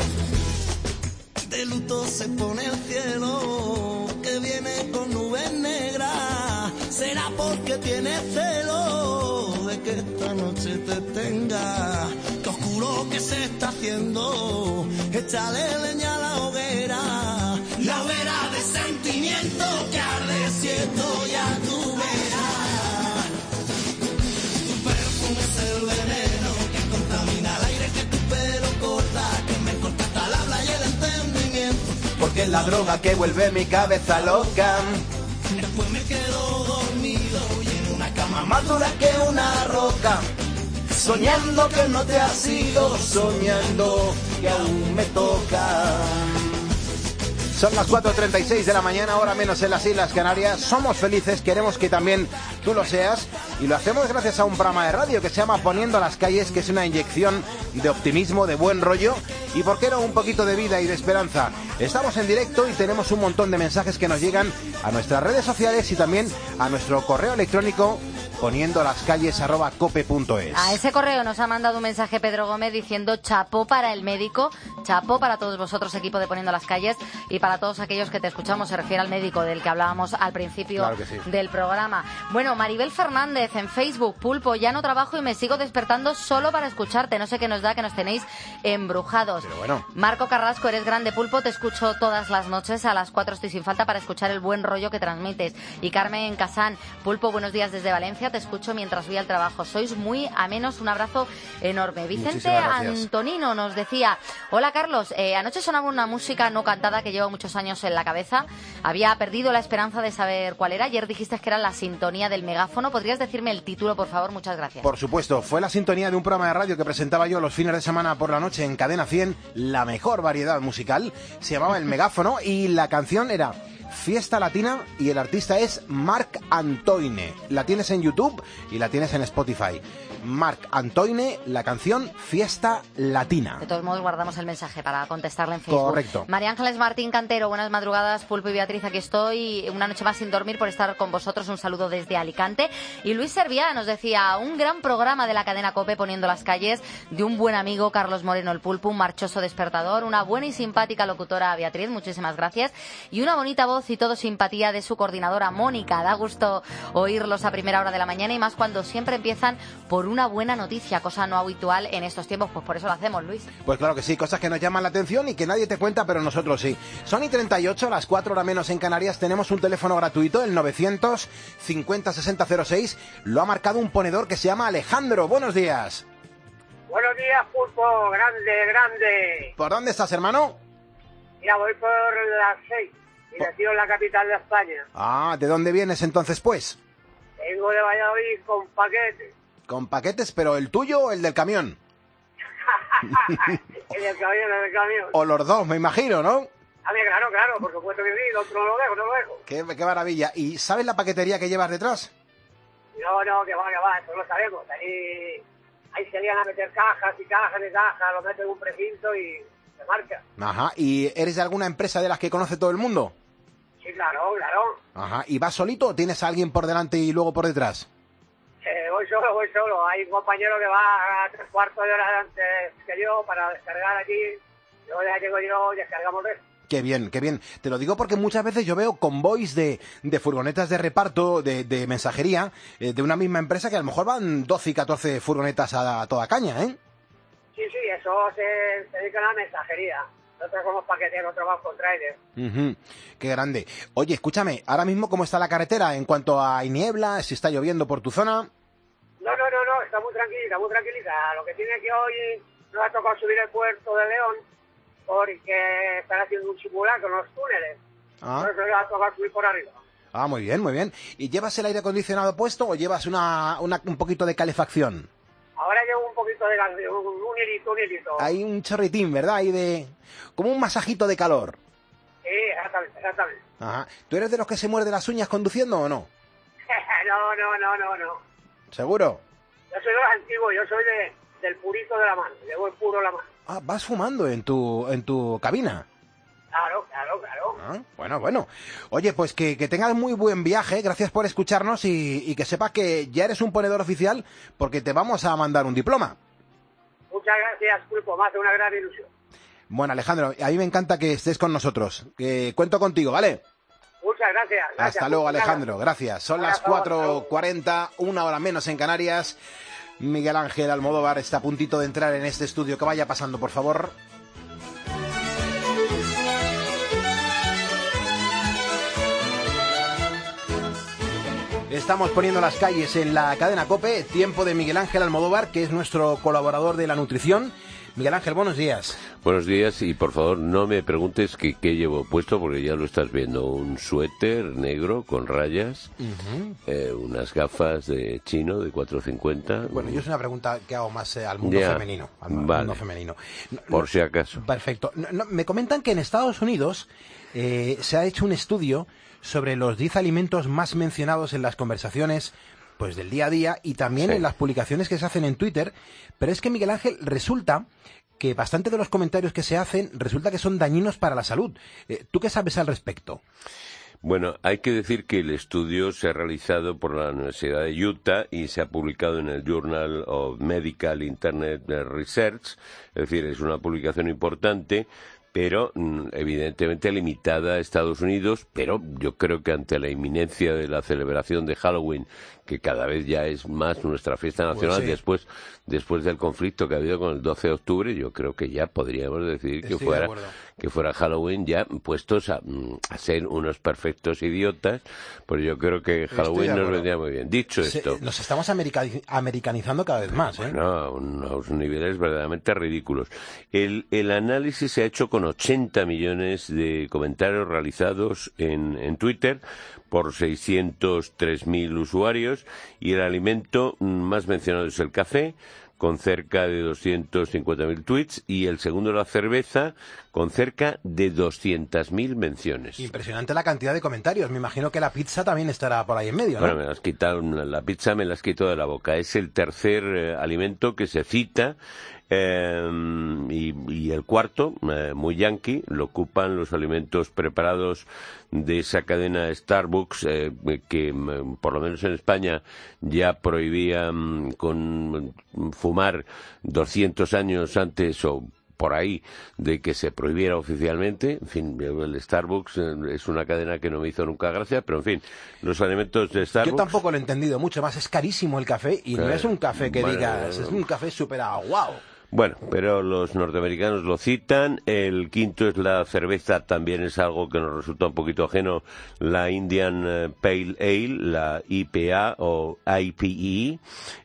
De luto se pone el cielo que viene con nubes negras, será porque tiene celo de que esta noche te tenga. Que oscuro que se está haciendo, échale leña a la hoguera, la hoguera de sentimiento que arde siento ya tú verás. Tu perfume es el veneno que contamina el aire que tu pelo corta, que me corta hasta el habla y el entendimiento, Porque es la droga que vuelve mi cabeza loca. después me quedo dormido y en una cama Más dura que una roca, soñando que no te has ido, soñando que aún me toca. Son las cuatro y treinta y seis de la mañana, hora menos en las Islas Canarias. Somos felices, queremos que también tú lo seas, y lo hacemos gracias a un programa de radio que se llama Poniendo las Calles, que es una inyección de optimismo, de buen rollo y, por qué no, un poquito de vida y de esperanza. Estamos en directo y tenemos un montón de mensajes que nos llegan a nuestras redes sociales y también a nuestro correo electrónico poniendo las calles arroba cope punto es. A ese correo nos ha mandado un mensaje Pedro Gómez diciendo chapó para el médico, chapó para todos vosotros, equipo de Poniendo las Calles, y para todos aquellos que te escuchamos. Se refiere al médico del que hablábamos al principio Claro que sí. del programa. Bueno, Maribel Fernández en Facebook: Pulpo, ya no trabajo y me sigo despertando solo para escucharte. No sé qué nos da, que nos tenéis embrujados. Pero bueno. Marco Carrasco: eres grande, Pulpo, te escucho todas las noches, a las cuatro estoy sin falta para escuchar el buen rollo que transmites. Y Carmen Casán: Pulpo, buenos días desde Valencia, te escucho mientras voy al trabajo, sois muy amenos, un abrazo enorme. Vicente Antonino nos decía: hola Carlos, eh, anoche sonaba una música no cantada que llevo muchos años en la cabeza, había perdido la esperanza de saber cuál era. Ayer dijiste que era la sintonía del megáfono, ¿podrías decirme el título, por favor? Muchas gracias. Por supuesto, fue la sintonía de un programa de radio que presentaba yo los fines de semana por la noche en Cadena cien, la mejor variedad musical, se llamaba El Megáfono, y la canción era Fiesta Latina y el artista es Marc Antoine. La tienes en YouTube y la tienes en Spotify. Marc Antoine, la canción Fiesta Latina. De todos modos, guardamos el mensaje para contestarle en Facebook. Correcto. María Ángeles Martín Cantero: buenas madrugadas, Pulpo y Beatriz, aquí estoy una noche más sin dormir por estar con vosotros, un saludo desde Alicante. Y Luis Serviá nos decía: un gran programa de la cadena COPE, Poniendo las Calles, de un buen amigo, Carlos Moreno el Pulpo, un marchoso despertador, una buena y simpática locutora, Beatriz, muchísimas gracias, y una bonita voz y todo simpatía de su coordinadora, Mónica. Da gusto oírlos a primera hora de la mañana, y más cuando siempre empiezan por una buena noticia, cosa no habitual en estos tiempos, pues por eso lo hacemos, Luis. Pues claro que sí, cosas que nos llaman la atención y que nadie te cuenta, pero nosotros sí. Son y treinta y ocho, las cuatro horas menos en Canarias. Tenemos un teléfono gratuito, el novecientos cincuenta sesenta cero seis. Lo ha marcado un ponedor que se llama Alejandro. Buenos días. Buenos días, Pulpo, grande, grande. ¿Por dónde estás, hermano? Mira, voy por las seis, y nacido en la capital de España. Ah, ¿de dónde vienes entonces, pues? Vengo de Valladolid con paquetes. Con paquetes, pero ¿el tuyo o el del camión? En el camión, en el camión. O los dos, me imagino, ¿no? A ver, claro, claro, por supuesto que sí, el otro no lo dejo, no lo dejo. Qué, qué maravilla. ¿Y sabes la paquetería que llevas detrás? No, no, que va, que va, eso lo sabemos. Ahí, ahí se lían a meter cajas y cajas de cajas, lo meten en un precinto y se marcha. Ajá. ¿Y eres de alguna empresa de las que conoce todo el mundo? Sí, claro, claro. Ajá. ¿Y vas solito o tienes a alguien por delante y luego por detrás? Eh, voy solo, voy solo. Hay un compañero que va a tres cuartos de hora antes que yo para descargar allí. Luego ya llego yo y descargamos de eso. Qué bien, qué bien. Te lo digo porque muchas veces yo veo convoys de, de furgonetas de reparto, de, de mensajería, eh, de una misma empresa que a lo mejor van doce y catorce furgonetas a, a toda caña, ¿eh? Sí, sí, eso se, se dedica a la mensajería. Nosotros somos paqueteros, otros vamos con trailers. Uh-huh. Qué grande. Oye, escúchame, ahora mismo ¿cómo está la carretera en cuanto a hay niebla, si está lloviendo por tu zona? No, no, no, no, está muy tranquilita, muy tranquilita. Lo que tiene que hoy nos ha tocado subir el puerto de León porque están haciendo un simulacro en los túneles. Ah. Por eso nos ha tocado subir por arriba. Ah, muy bien, muy bien. ¿Y llevas el aire acondicionado puesto o llevas una, una un poquito de calefacción? Ahora llevo un poquito de gas, un, un hilito, un hilito. Hay un chorritín, ¿verdad? Ahí de... como un masajito de calor. Sí, exactamente, exactamente. Ajá. ¿Tú eres de los que se muerde las uñas conduciendo o no? no, no, no, no, no. ¿Seguro? Yo soy de los antiguos, yo soy de, del purito de la mano, llevo el puro la mano. Ah, vas fumando en tu en tu cabina. Claro, claro, claro. Ah, bueno, bueno. Oye, pues que, que tengas muy buen viaje, gracias por escucharnos y, y que sepas que ya eres un ponedor oficial porque te vamos a mandar un diploma. Muchas gracias, Pulpo, me hace una gran ilusión. Bueno, Alejandro, a mí me encanta que estés con nosotros. Que cuento contigo, ¿vale? Muchas gracias. gracias Hasta luego, muchas Alejandro. Gracias. Son las cuatro cuarenta, una hora menos en Canarias. Miguel Ángel Almodóvar está a puntito de entrar en este estudio. Que vaya pasando, por favor. Estamos poniendo las calles en la cadena COPE. Tiempo de Miguel Ángel Almodóvar, que es nuestro colaborador de la nutrición. Miguel Ángel, buenos días. Buenos días y por favor no me preguntes qué, qué llevo puesto porque ya lo estás viendo. Un suéter negro con rayas, uh-huh. eh, unas gafas de chino de cuatro cincuenta. Bueno, yo es una pregunta que hago más eh, al mundo ya, femenino. Al vale. mundo femenino. No, por no, si acaso. Perfecto. No, no, me comentan que en Estados Unidos eh, se ha hecho un estudio sobre los diez alimentos más mencionados en las conversaciones pues del día a día y también sí. en las publicaciones que se hacen en Twitter, pero es que Miguel Ángel resulta que bastante de los comentarios que se hacen resulta que son dañinos para la salud. Eh, ¿Tú qué sabes al respecto? Bueno, hay que decir que el estudio se ha realizado por la Universidad de Utah y se ha publicado en el Journal of Medical Internet Research, es decir, es una publicación importante, pero evidentemente limitada a Estados Unidos, pero yo creo que ante la inminencia de la celebración de Halloween, que cada vez ya es más nuestra fiesta nacional, pues sí. después después del conflicto que ha habido con el doce de octubre, yo creo que ya podríamos decir que Estoy fuera de que fuera Halloween ya puestos a, a ser unos perfectos idiotas, pues yo creo que Halloween nos vendría muy bien. Dicho Se, esto... Nos estamos america- americanizando cada vez más, ¿eh? Bueno, a unos niveles verdaderamente ridículos. El, el análisis se ha hecho con ochenta millones de comentarios realizados en, en Twitter por seiscientos tres mil usuarios y el alimento más mencionado es el café, con cerca de doscientos cincuenta mil tweets, y el segundo la cerveza, con cerca de doscientas mil menciones. Impresionante la cantidad de comentarios. Me imagino que la pizza también estará por ahí en medio, ¿no? Bueno, me la has quitado, la pizza me la has quitado de la boca. Es el tercer eh, alimento que se cita, eh, y, y el cuarto, eh, muy yankee, lo ocupan los alimentos preparados de esa cadena Starbucks, eh, que por lo menos en España ya prohibía mm, con fumar doscientos años antes o por ahí de que se prohibiera oficialmente. En fin, el Starbucks es una cadena que no me hizo nunca gracia, pero en fin, los alimentos de Starbucks... Yo tampoco lo he entendido mucho, más es carísimo el café y no eh, es un café que bueno, digas, es un café súper wow. Bueno, pero los norteamericanos lo citan. El quinto es la cerveza, también es algo que nos resulta un poquito ajeno, la Indian Pale Ale, la I P A o I P A.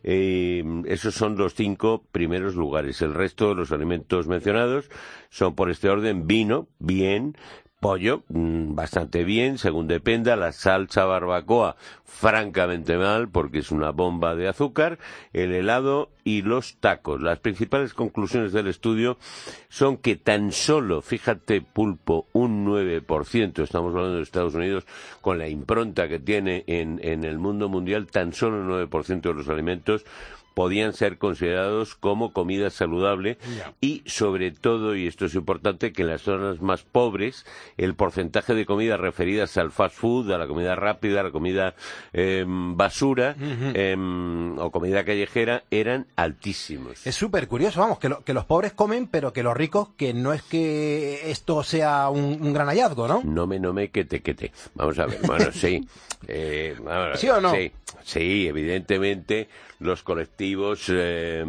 Eh, esos son los cinco primeros lugares. El resto de los alimentos mencionados son por este orden: vino, bien; pollo, bastante bien, según dependa; la salsa barbacoa, francamente mal, porque es una bomba de azúcar; el helado y los tacos. Las principales conclusiones del estudio son que tan solo, fíjate, Pulpo, un nueve por ciento, estamos hablando de Estados Unidos, con la impronta que tiene en, en el mundo mundial, tan solo un nueve por ciento de los alimentos podían ser considerados como comida saludable Ya. y sobre todo, y esto es importante, que en las zonas más pobres el porcentaje de comidas referidas al fast food, a la comida rápida, a la comida eh, basura Ujú. eh, o comida callejera eran altísimos. Es súper curioso, vamos, que, lo- que los pobres comen, pero que los ricos, que no es que esto sea un, un gran hallazgo, ¿no? No me, no me, que te, que te. Vamos a ver, bueno, sí. Eh, vamos a ver, ¿Sí o no? Sí, sí, evidentemente los colectivos eh,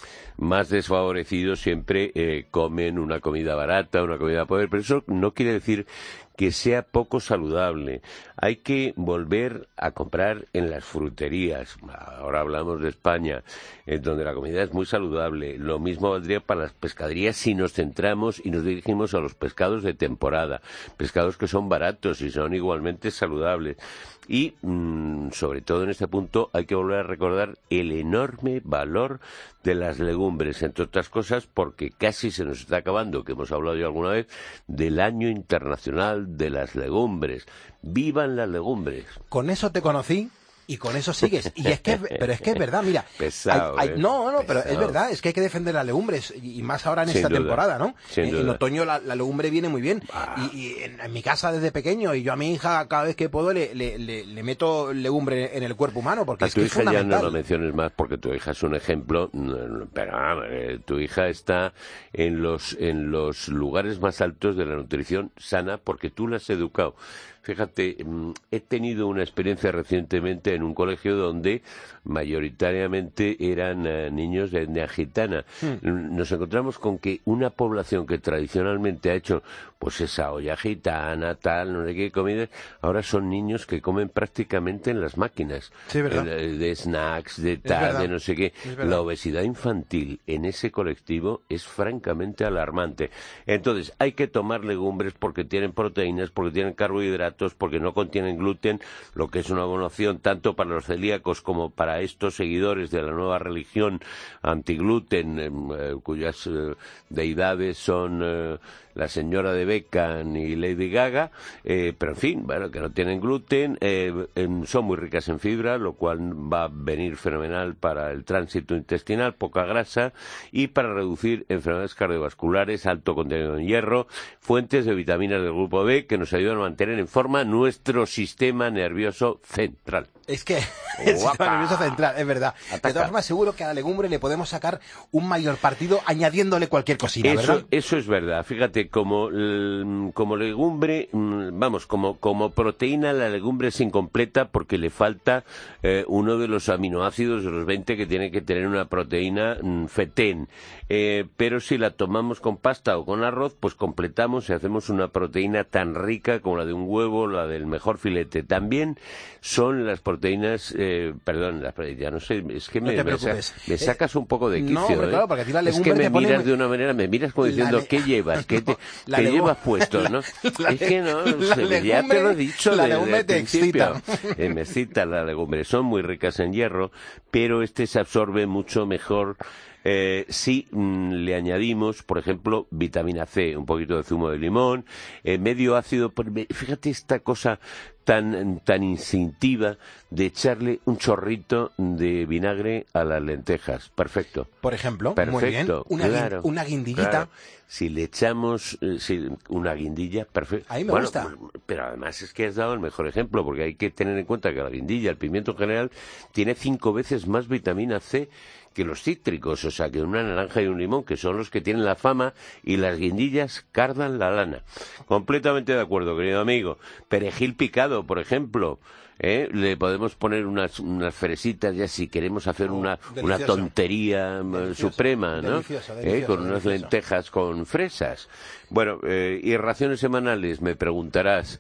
más desfavorecidos siempre eh, comen una comida barata, una comida pobre, pero eso no quiere decir que sea poco saludable. Hay que volver a comprar en las fruterías. Ahora hablamos de España, eh, donde la comida es muy saludable. Lo mismo valdría para las pescaderías si nos centramos y nos dirigimos a los pescados de temporada. Pescados que son baratos y son igualmente saludables. Y, mmm, sobre todo en este punto, hay que volver a recordar el enorme valor de las legumbres, entre otras cosas, porque casi se nos está acabando, que hemos hablado ya alguna vez, del Año Internacional de las Legumbres. ¡Vivan las legumbres! Con eso te conocí y con eso sigues. Y es que, es- pero es que es verdad, mira. Pesado, hay- hay- ¿eh? no, no, pero es Pesado. verdad, es que hay que defender las legumbres y y más ahora en Sin esta duda, temporada, ¿no? sin en, en duda. otoño la, la legumbre viene muy bien. Y, y en, en mi casa desde pequeño, y yo a mi hija cada vez que puedo le, le, le, le meto legumbre en el cuerpo humano, porque A es tu que es hija ya no fundamental. lo menciones más porque tu hija es un ejemplo, mm, pero ah, eh, tu hija está en los en los lugares más altos de la nutrición sana porque tú la has educado. Fíjate, mm, he tenido una experiencia recientemente en un colegio donde mayoritariamente eran eh, niños de etnia gitana. Mm, Nos encontramos con que una población que tradicionalmente ha hecho pues esa olla gitana, tal, no sé qué comida, ahora son niños que comen prácticamente en las máquinas. Sí, ¿verdad? Eh, de snacks, de tal, verdad. de no sé qué. Es verdad. La obesidad infantil en ese colectivo es francamente alarmante. Entonces, hay que tomar legumbres porque tienen proteínas, porque tienen carbohidratos, porque no contienen gluten, lo que es una buena opción tanto para los celíacos como para estos seguidores de la nueva religión antigluten, eh, eh, cuyas eh, deidades son eh, la señora de Beckham y Lady Gaga, eh, pero en fin, bueno, que no tienen gluten, eh, em, son muy ricas en fibra, lo cual va a venir fenomenal para el tránsito intestinal, poca grasa, y para reducir enfermedades cardiovasculares, alto contenido en hierro, fuentes de vitaminas del grupo B que nos ayudan a mantener en forma nuestro sistema nervioso central. Es que el Guapa. sistema nervioso central, es verdad. De Ataca. todas formas, seguro que a la legumbre le podemos sacar un mayor partido añadiéndole cualquier cosita, Eso, ¿verdad? eso es verdad. Fíjate, como, l- como legumbre, mm, vamos, como, como proteína, la legumbre es incompleta porque le falta eh, uno de los aminoácidos de los veinte que tiene que tener una proteína mm, fetén. Eh, pero si la tomamos con pasta o con arroz, pues completamos y hacemos una proteína tan rica como la de un huevo, la del mejor filete. También son las proteínas, eh, perdón, las, ya no sé, es que No me, te me, sa- preocupes. me Eh, sacas un poco de quicio. no, hombre, ¿eh? claro, porque a ti la es legumbre que me te pone miras muy- de una manera, me miras como La diciendo, le- ¿qué llevas? ¿Qué, te, La qué legu- llevas puesto? ¿no? La es le- que no, la se- ya legumbre- te lo he dicho la desde legumbre el te principio. excita. Eh, me excita la legumbre. Son muy ricas en hierro, pero este se absorbe mucho mejor eh, si mm, le añadimos, por ejemplo, vitamina C, un poquito de zumo de limón, eh, medio ácido. por- Fíjate esta cosa tan, tan instintiva de echarle un chorrito de vinagre a las lentejas. Perfecto. Por ejemplo, Perfecto, muy bien. Una, guin- claro, una guindillita. claro. Si le echamos eh, si- una guindilla, perfecto. Ahí me Bueno, gusta. pues, pero además es que has dado el mejor ejemplo, porque hay que tener en cuenta que la guindilla, el pimiento en general, tiene cinco veces más vitamina C que los cítricos, o sea, que una naranja y un limón, que son los que tienen la fama, y las guindillas cardan la lana. Completamente de acuerdo, querido amigo. Perejil picado, por ejemplo. ¿eh? Le podemos poner unas, unas fresitas ya si queremos hacer una, una delicioso. tontería mm, Delicioso, suprema, ¿no? delicioso, ¿Eh? delicioso, Con unas delicioso. lentejas con fresas. Bueno, eh, y raciones semanales, me preguntarás,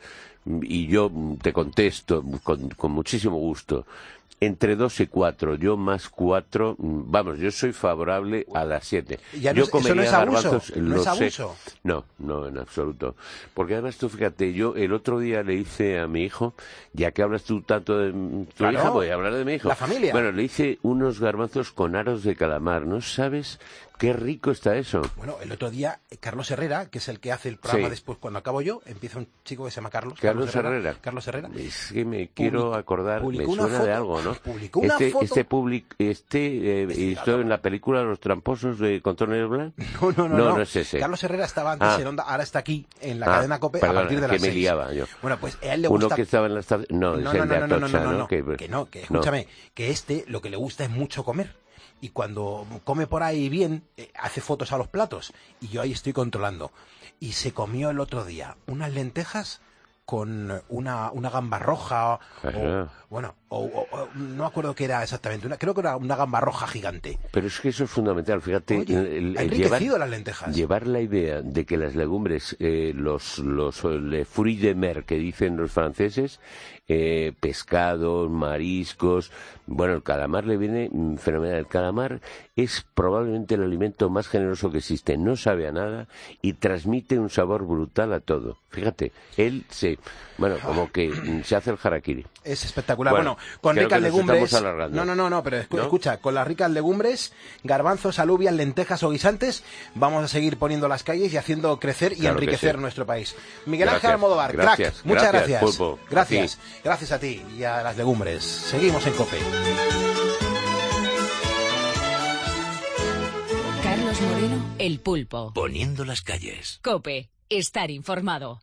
y yo te contesto con, con muchísimo gusto. Entre dos y cuatro, yo más cuatro, vamos, yo soy favorable a las siete. Ya no yo es- eso no comería es abuso, garbanzos, no lo es sé. abuso. No, no, en absoluto. Porque además tú fíjate, yo el otro día le hice a mi hijo, ya que hablas tú tanto de tu Claro, hija, voy a hablar de mi hijo. la familia. Bueno, le hice unos garbanzos con aros de calamar, ¿no sabes qué rico está eso. Bueno, el otro día, Carlos Herrera, que es el que hace el programa Sí. después, cuando acabo yo, empieza un chico que se llama Carlos. Carlos Herrera. Carlos Herrera. Es que me quiero Public- acordar, me publicó una suena de foto- algo, ¿no? publicó una este, foto- este public, este, eh, esto en la película Los tramposos de Contorno Blanc. No, no, no, no, no. no es ese. Carlos Herrera estaba antes Ah. en Onda, ahora está aquí, en la Ah, cadena COPE, perdona, a partir de las que me seis. liaba yo. Bueno, pues a él le Uno gusta... que estaba en la estación, no, No, es no, el no, de no, no, Atocha, no, no, ¿no? no, Que, que no, que escúchame, que este lo que le gusta es mucho comer. Y cuando come por ahí bien, eh, hace fotos a los platos. Y yo ahí estoy controlando. Y se comió el otro día unas lentejas con una, una gamba roja, o, Ajá. bueno, o, o- o- no me acuerdo qué era exactamente, una, creo que era una gamba roja gigante. Pero es que eso es fundamental, fíjate, Oye, el- ha el enriquecido llevar, las lentejas. llevar la idea de que las legumbres, eh, los, los le fruits de mer que dicen los franceses, eh, pescados, mariscos, bueno, el calamar le viene mm, fenomenal. El calamar es probablemente el alimento más generoso que existe, no sabe a nada y transmite un sabor brutal a todo. Fíjate, él se, bueno, como que mm, se hace el harakiri. Es espectacular. Bueno, Bueno, con creo ricas que nos legumbres. estamos alargando. No, no, no, no, pero escu- ¿No? escucha, con las ricas legumbres, garbanzos, alubias, lentejas o guisantes, vamos a seguir poniendo las calles y haciendo crecer y Claro que enriquecer sí. nuestro país. Miguel Ángel Gracias, Almodóvar, gracias, crack, muchas gracias, gracias. Pulpo, Gracias, gracias a ti y a las legumbres. Seguimos en COPE. Carlos Moreno, El Pulpo. Poniendo las calles. COPE. Estar informado.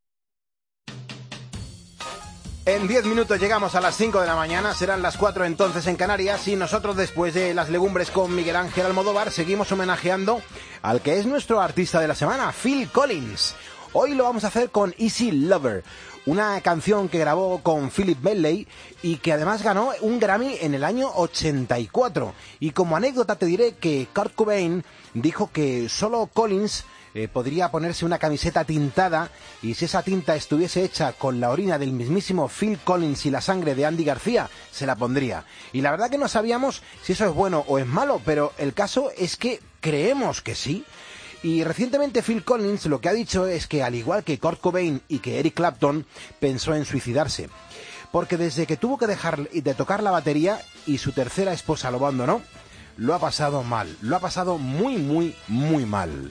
En diez minutos llegamos a las cinco de la mañana, serán las cuatro entonces en Canarias y nosotros después de las legumbres con Miguel Ángel Almodóvar seguimos homenajeando al que es nuestro artista de la semana, Phil Collins. Hoy lo vamos a hacer con Easy Lover, una canción que grabó con Philip Bailey y que además ganó un Grammy en el año ochenta y cuatro. Y como anécdota te diré que Kurt Cobain dijo que solo Collins Eh, podría ponerse una camiseta tintada y si esa tinta estuviese hecha con la orina del mismísimo Phil Collins y la sangre de Andy García, se la pondría. Y la verdad que no sabíamos si eso es bueno o es malo, pero el caso es que creemos que sí. Y recientemente Phil Collins lo que ha dicho es que al igual que Kurt Cobain y que Eric Clapton, pensó en suicidarse. Porque desde que tuvo que dejar de tocar la batería y su tercera esposa lo abandonó, lo ha pasado mal, lo ha pasado muy, muy, muy mal.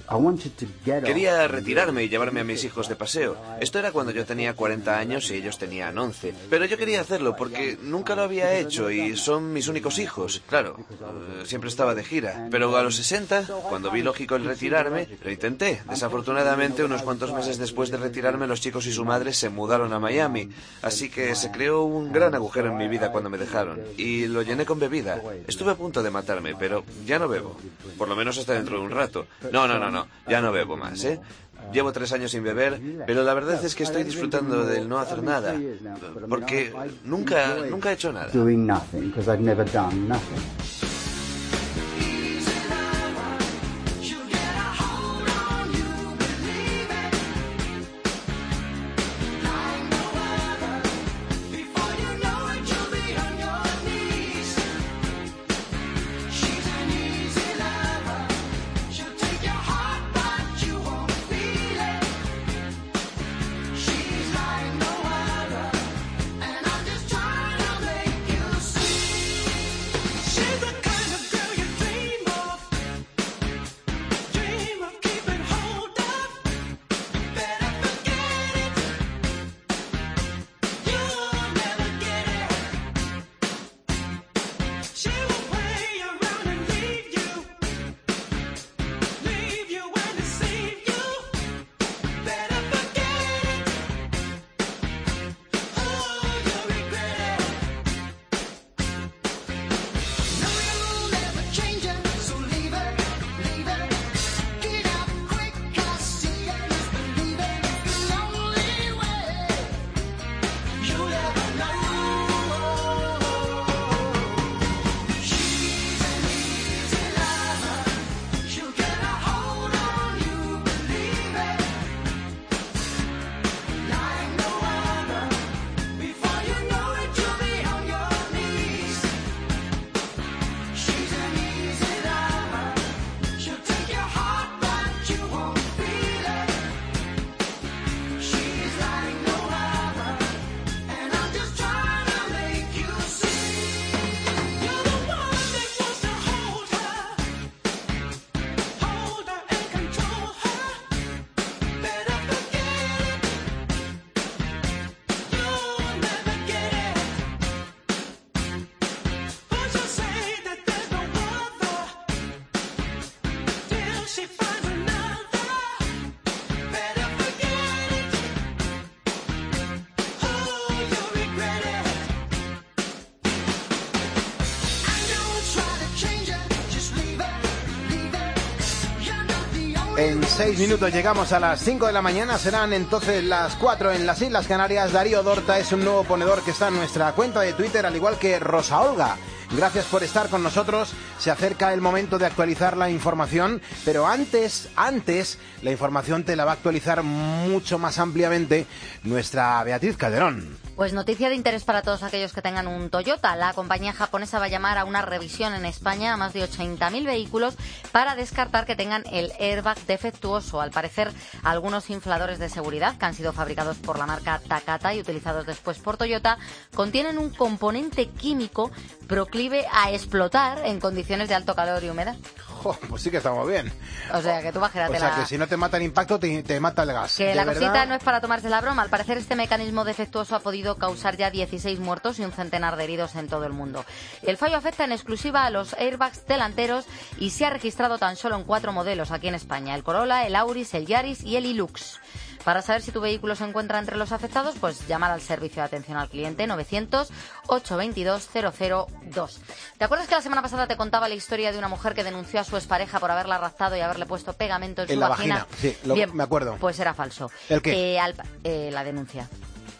Quería retirarme y llevarme a mis hijos de paseo. Esto era cuando yo tenía cuarenta años y ellos tenían once. Pero yo quería hacerlo porque nunca lo había hecho y son mis únicos hijos. Claro, eh, siempre estaba de gira. Pero a los sesenta, cuando vi lógico el retirarme, lo intenté. Desafortunadamente, unos cuantos meses después de retirarme, los chicos y su madre se mudaron a Miami. Así que se creó un gran agujero en mi vida cuando me dejaron. Y lo llené con bebida. Estuve a punto de matarme, pero ya no bebo. Por lo menos hasta dentro de un rato. No, no, no, no. Ya no bebo más, ¿eh? Llevo tres años sin beber, pero la verdad es que estoy disfrutando del no hacer nada. Porque nunca, nunca he hecho nada. She's a En seis minutos llegamos a las cinco de la mañana, serán entonces las cuatro en las Islas Canarias. Darío Dorta es un nuevo ponedor que está en nuestra cuenta de Twitter, al igual que Rosa Olga. Gracias por estar con nosotros. Se acerca el momento de actualizar la información, pero antes, antes, la información te la va a actualizar mucho más ampliamente nuestra Beatriz Calderón. Pues noticia de interés para todos aquellos que tengan un Toyota. La compañía japonesa va a llamar a una revisión en España a más de ochenta mil vehículos para descartar que tengan el airbag defectuoso. Al parecer, algunos infladores de seguridad que han sido fabricados por la marca Takata y utilizados después por Toyota contienen un componente químico proclive a explotar en condiciones de alto calor y humedad. Oh, pues sí que estamos bien. O sea, que tú imagínate. O sea, la... que si no te mata el impacto, te, te mata el gas. Que la verdad... cosita no es para tomarse la broma. Al parecer, este mecanismo defectuoso ha podido causar ya dieciséis muertos y un centenar de heridos en todo el mundo. El fallo afecta en exclusiva a los airbags delanteros y se ha registrado tan solo en cuatro modelos aquí en España: el Corolla, el Auris, el Yaris y el Hilux. Para saber si tu vehículo se encuentra entre los afectados, pues llamar al servicio de atención al cliente novecientos, ochocientos veintidós, cero cero dos. ¿Te acuerdas que la semana pasada te contaba la historia de una mujer que denunció a su expareja por haberla raptado y haberle puesto pegamento en, en su la vagina? vagina? Sí, lo, Bien, me acuerdo. Pues era falso. ¿El qué? Eh, al, eh, la denuncia.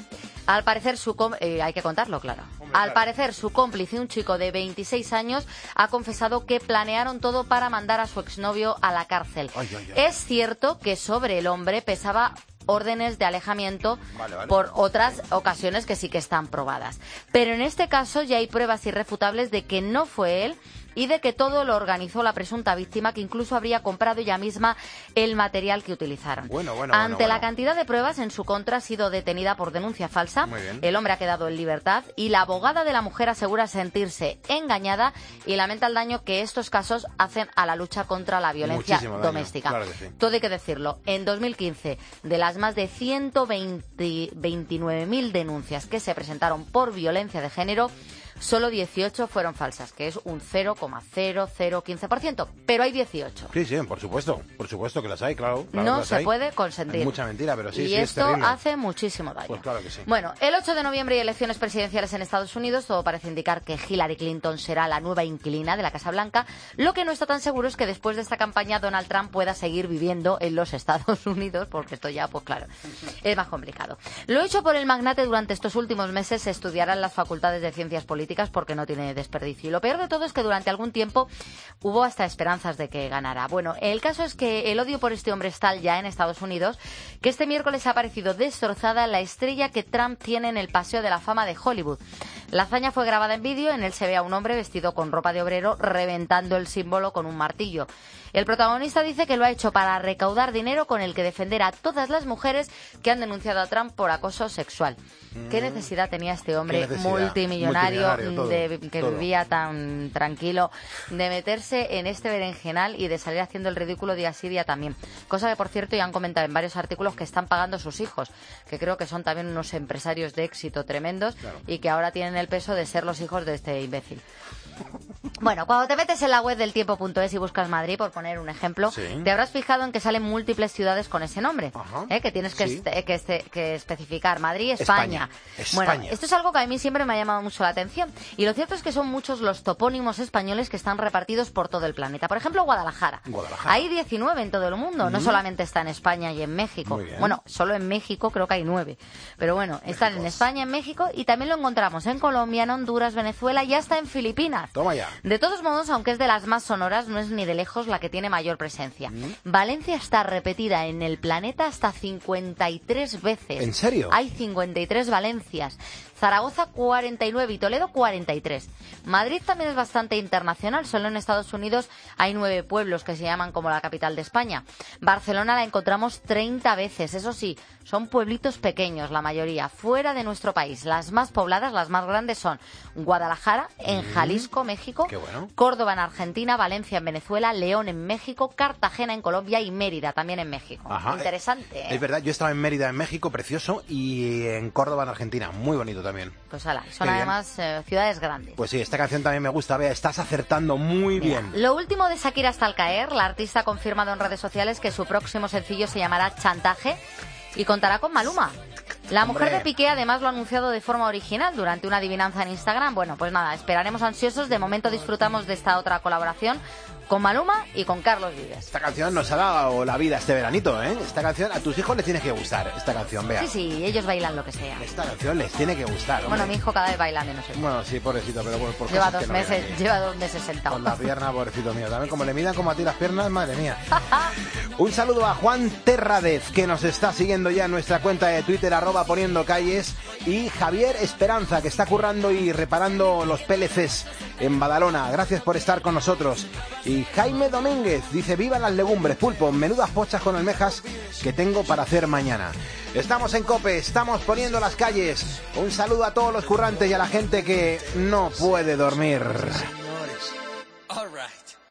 Al parecer, su com- eh, hay que contarlo, claro. Hombre, Al claro. parecer, su cómplice, un chico de veintiséis años, ha confesado que planearon todo para mandar a su exnovio a la cárcel. Ay, ay, ay. Es cierto que sobre el hombre pesaba órdenes de alejamiento Vale, vale. por otras ocasiones que sí que están probadas. Pero en este caso ya hay pruebas irrefutables de que no fue él y de que todo lo organizó la presunta víctima, que incluso habría comprado ella misma el material que utilizaron. Bueno, bueno, Ante bueno, la bueno. cantidad de pruebas en su contra, ha sido detenida por denuncia falsa. Muy bien. El hombre ha quedado en libertad y la abogada de la mujer asegura sentirse engañada y lamenta el daño que estos casos hacen a la lucha contra la violencia Muchísimo daño, doméstica. claro que sí. Todo hay que decirlo. En dos mil quince, de las más de ciento veintinueve mil denuncias que se presentaron por violencia de género, solo dieciocho fueron falsas, que es un cero coma cero cero quince por ciento. Pero hay dieciocho. Sí, sí, por supuesto. Por supuesto que las hay, claro. claro que No las se hay. puede consentir. Hay mucha mentira, pero sí, y sí, es esto terrible. hace muchísimo daño. Pues claro que sí. Bueno, el ocho de noviembre hay elecciones presidenciales en Estados Unidos. Todo parece indicar que Hillary Clinton será la nueva inquilina de la Casa Blanca. Lo que no está tan seguro es que después de esta campaña Donald Trump pueda seguir viviendo en los Estados Unidos, porque esto ya, pues claro, es más complicado. Lo hecho por el magnate durante estos últimos meses se estudiará en las facultades de Ciencias Políticas porque no tiene desperdicio. Y lo peor de todo es que durante algún tiempo hubo hasta esperanzas de que ganara. Bueno, el caso es que el odio por este hombre es tal ya en Estados Unidos que este miércoles ha aparecido destrozada la estrella que Trump tiene en el Paseo de la Fama de Hollywood. La hazaña fue grabada en vídeo. En él se ve a un hombre vestido con ropa de obrero reventando el símbolo con un martillo. El protagonista dice que lo ha hecho para recaudar dinero con el que defender a todas las mujeres que han denunciado a Trump por acoso sexual. ¿Qué necesidad tenía este hombre ¿Qué necesidad? multimillonario, Multimillonario, todo, de, que todo. vivía tan tranquilo, de meterse en este berenjenal y de salir haciendo el ridículo día sí día también? Cosa que, por cierto, ya han comentado en varios artículos que están pagando sus hijos, que creo que son también unos empresarios de éxito tremendos, Claro. y que ahora tienen el peso de ser los hijos de este imbécil. Bueno, cuando te metes en la web del tiempo punto es y buscas Madrid, por poner un ejemplo, Sí. te habrás fijado en que salen múltiples ciudades con ese nombre, Ajá. ¿eh? que tienes que, Sí. este- que, este- que especificar. Madrid, España. España. Bueno, España. esto es algo que a mí siempre me ha llamado mucho la atención. Y lo cierto es que son muchos los topónimos españoles que están repartidos por todo el planeta. Por ejemplo, Guadalajara. Guadalajara. Hay diecinueve en todo el mundo, no solamente está en España y en México. Muy bien. Bueno, solo en México creo que hay nueve. Pero bueno, están en España, en México, y también lo encontramos en Colombia, en Honduras, Venezuela y hasta en Filipinas. Toma ya. De todos modos, aunque es de las más sonoras, no es ni de lejos la que tiene mayor presencia. Mm. Valencia está repetida en el planeta hasta cincuenta y tres veces. ¿En serio? Hay cincuenta y tres Valencias. Zaragoza cuarenta y nueve y Toledo cuarenta y tres. Madrid también es bastante internacional. Solo en Estados Unidos hay nueve pueblos que se llaman como la capital de España. Barcelona la encontramos treinta veces. Eso sí, son pueblitos pequeños, la mayoría, fuera de nuestro país. Las más pobladas, las más grandes son Guadalajara, en Jalisco, México, Qué bueno. Córdoba en Argentina, Valencia en Venezuela, León en México, Cartagena en Colombia y Mérida también en México. Ajá. Interesante, ¿eh? Es verdad, yo estaba en Mérida, en México, precioso, y en Córdoba, en Argentina, muy bonito también. Pues ala, son Qué bien. además eh, ciudades grandes. Pues sí, esta canción también me gusta, Bea, estás acertando muy Mira, bien. lo último de Shakira hasta al caer, la artista ha confirmado en redes sociales que su próximo sencillo se llamará Chantaje y contará con Maluma. La mujer Hombre. de Piqué además lo ha anunciado de forma original durante una adivinanza en Instagram. Bueno, pues nada, esperaremos ansiosos. De momento disfrutamos de esta otra colaboración con Maluma y con Carlos Vives. Esta canción nos ha dado la vida este veranito, ¿eh? Esta canción a tus hijos les tiene que gustar, esta canción, vea. Sí, sí, ellos bailan lo que sea. Esta canción les tiene que gustar, hombre. Bueno, mi hijo cada vez baila menos. ¿eh? Bueno, sí, pobrecito, pero por, por Lleva cosas dos que no meses, vean, lleva dos meses sentado. Con la pierna, pobrecito mío. También como le midan como a ti las piernas, madre mía. Un saludo a Juan Terradez, que nos está siguiendo ya en nuestra cuenta de Twitter, arroba poniendo calles, y Javier Esperanza, que está currando y reparando los P L Cs en Badalona. Gracias por estar con nosotros. Y Jaime Domínguez dice: viva las legumbres, pulpo, menudas pochas con almejas que tengo para hacer mañana. Estamos en COPE, estamos poniendo las calles. Un saludo a todos los currantes y a la gente que no puede dormir.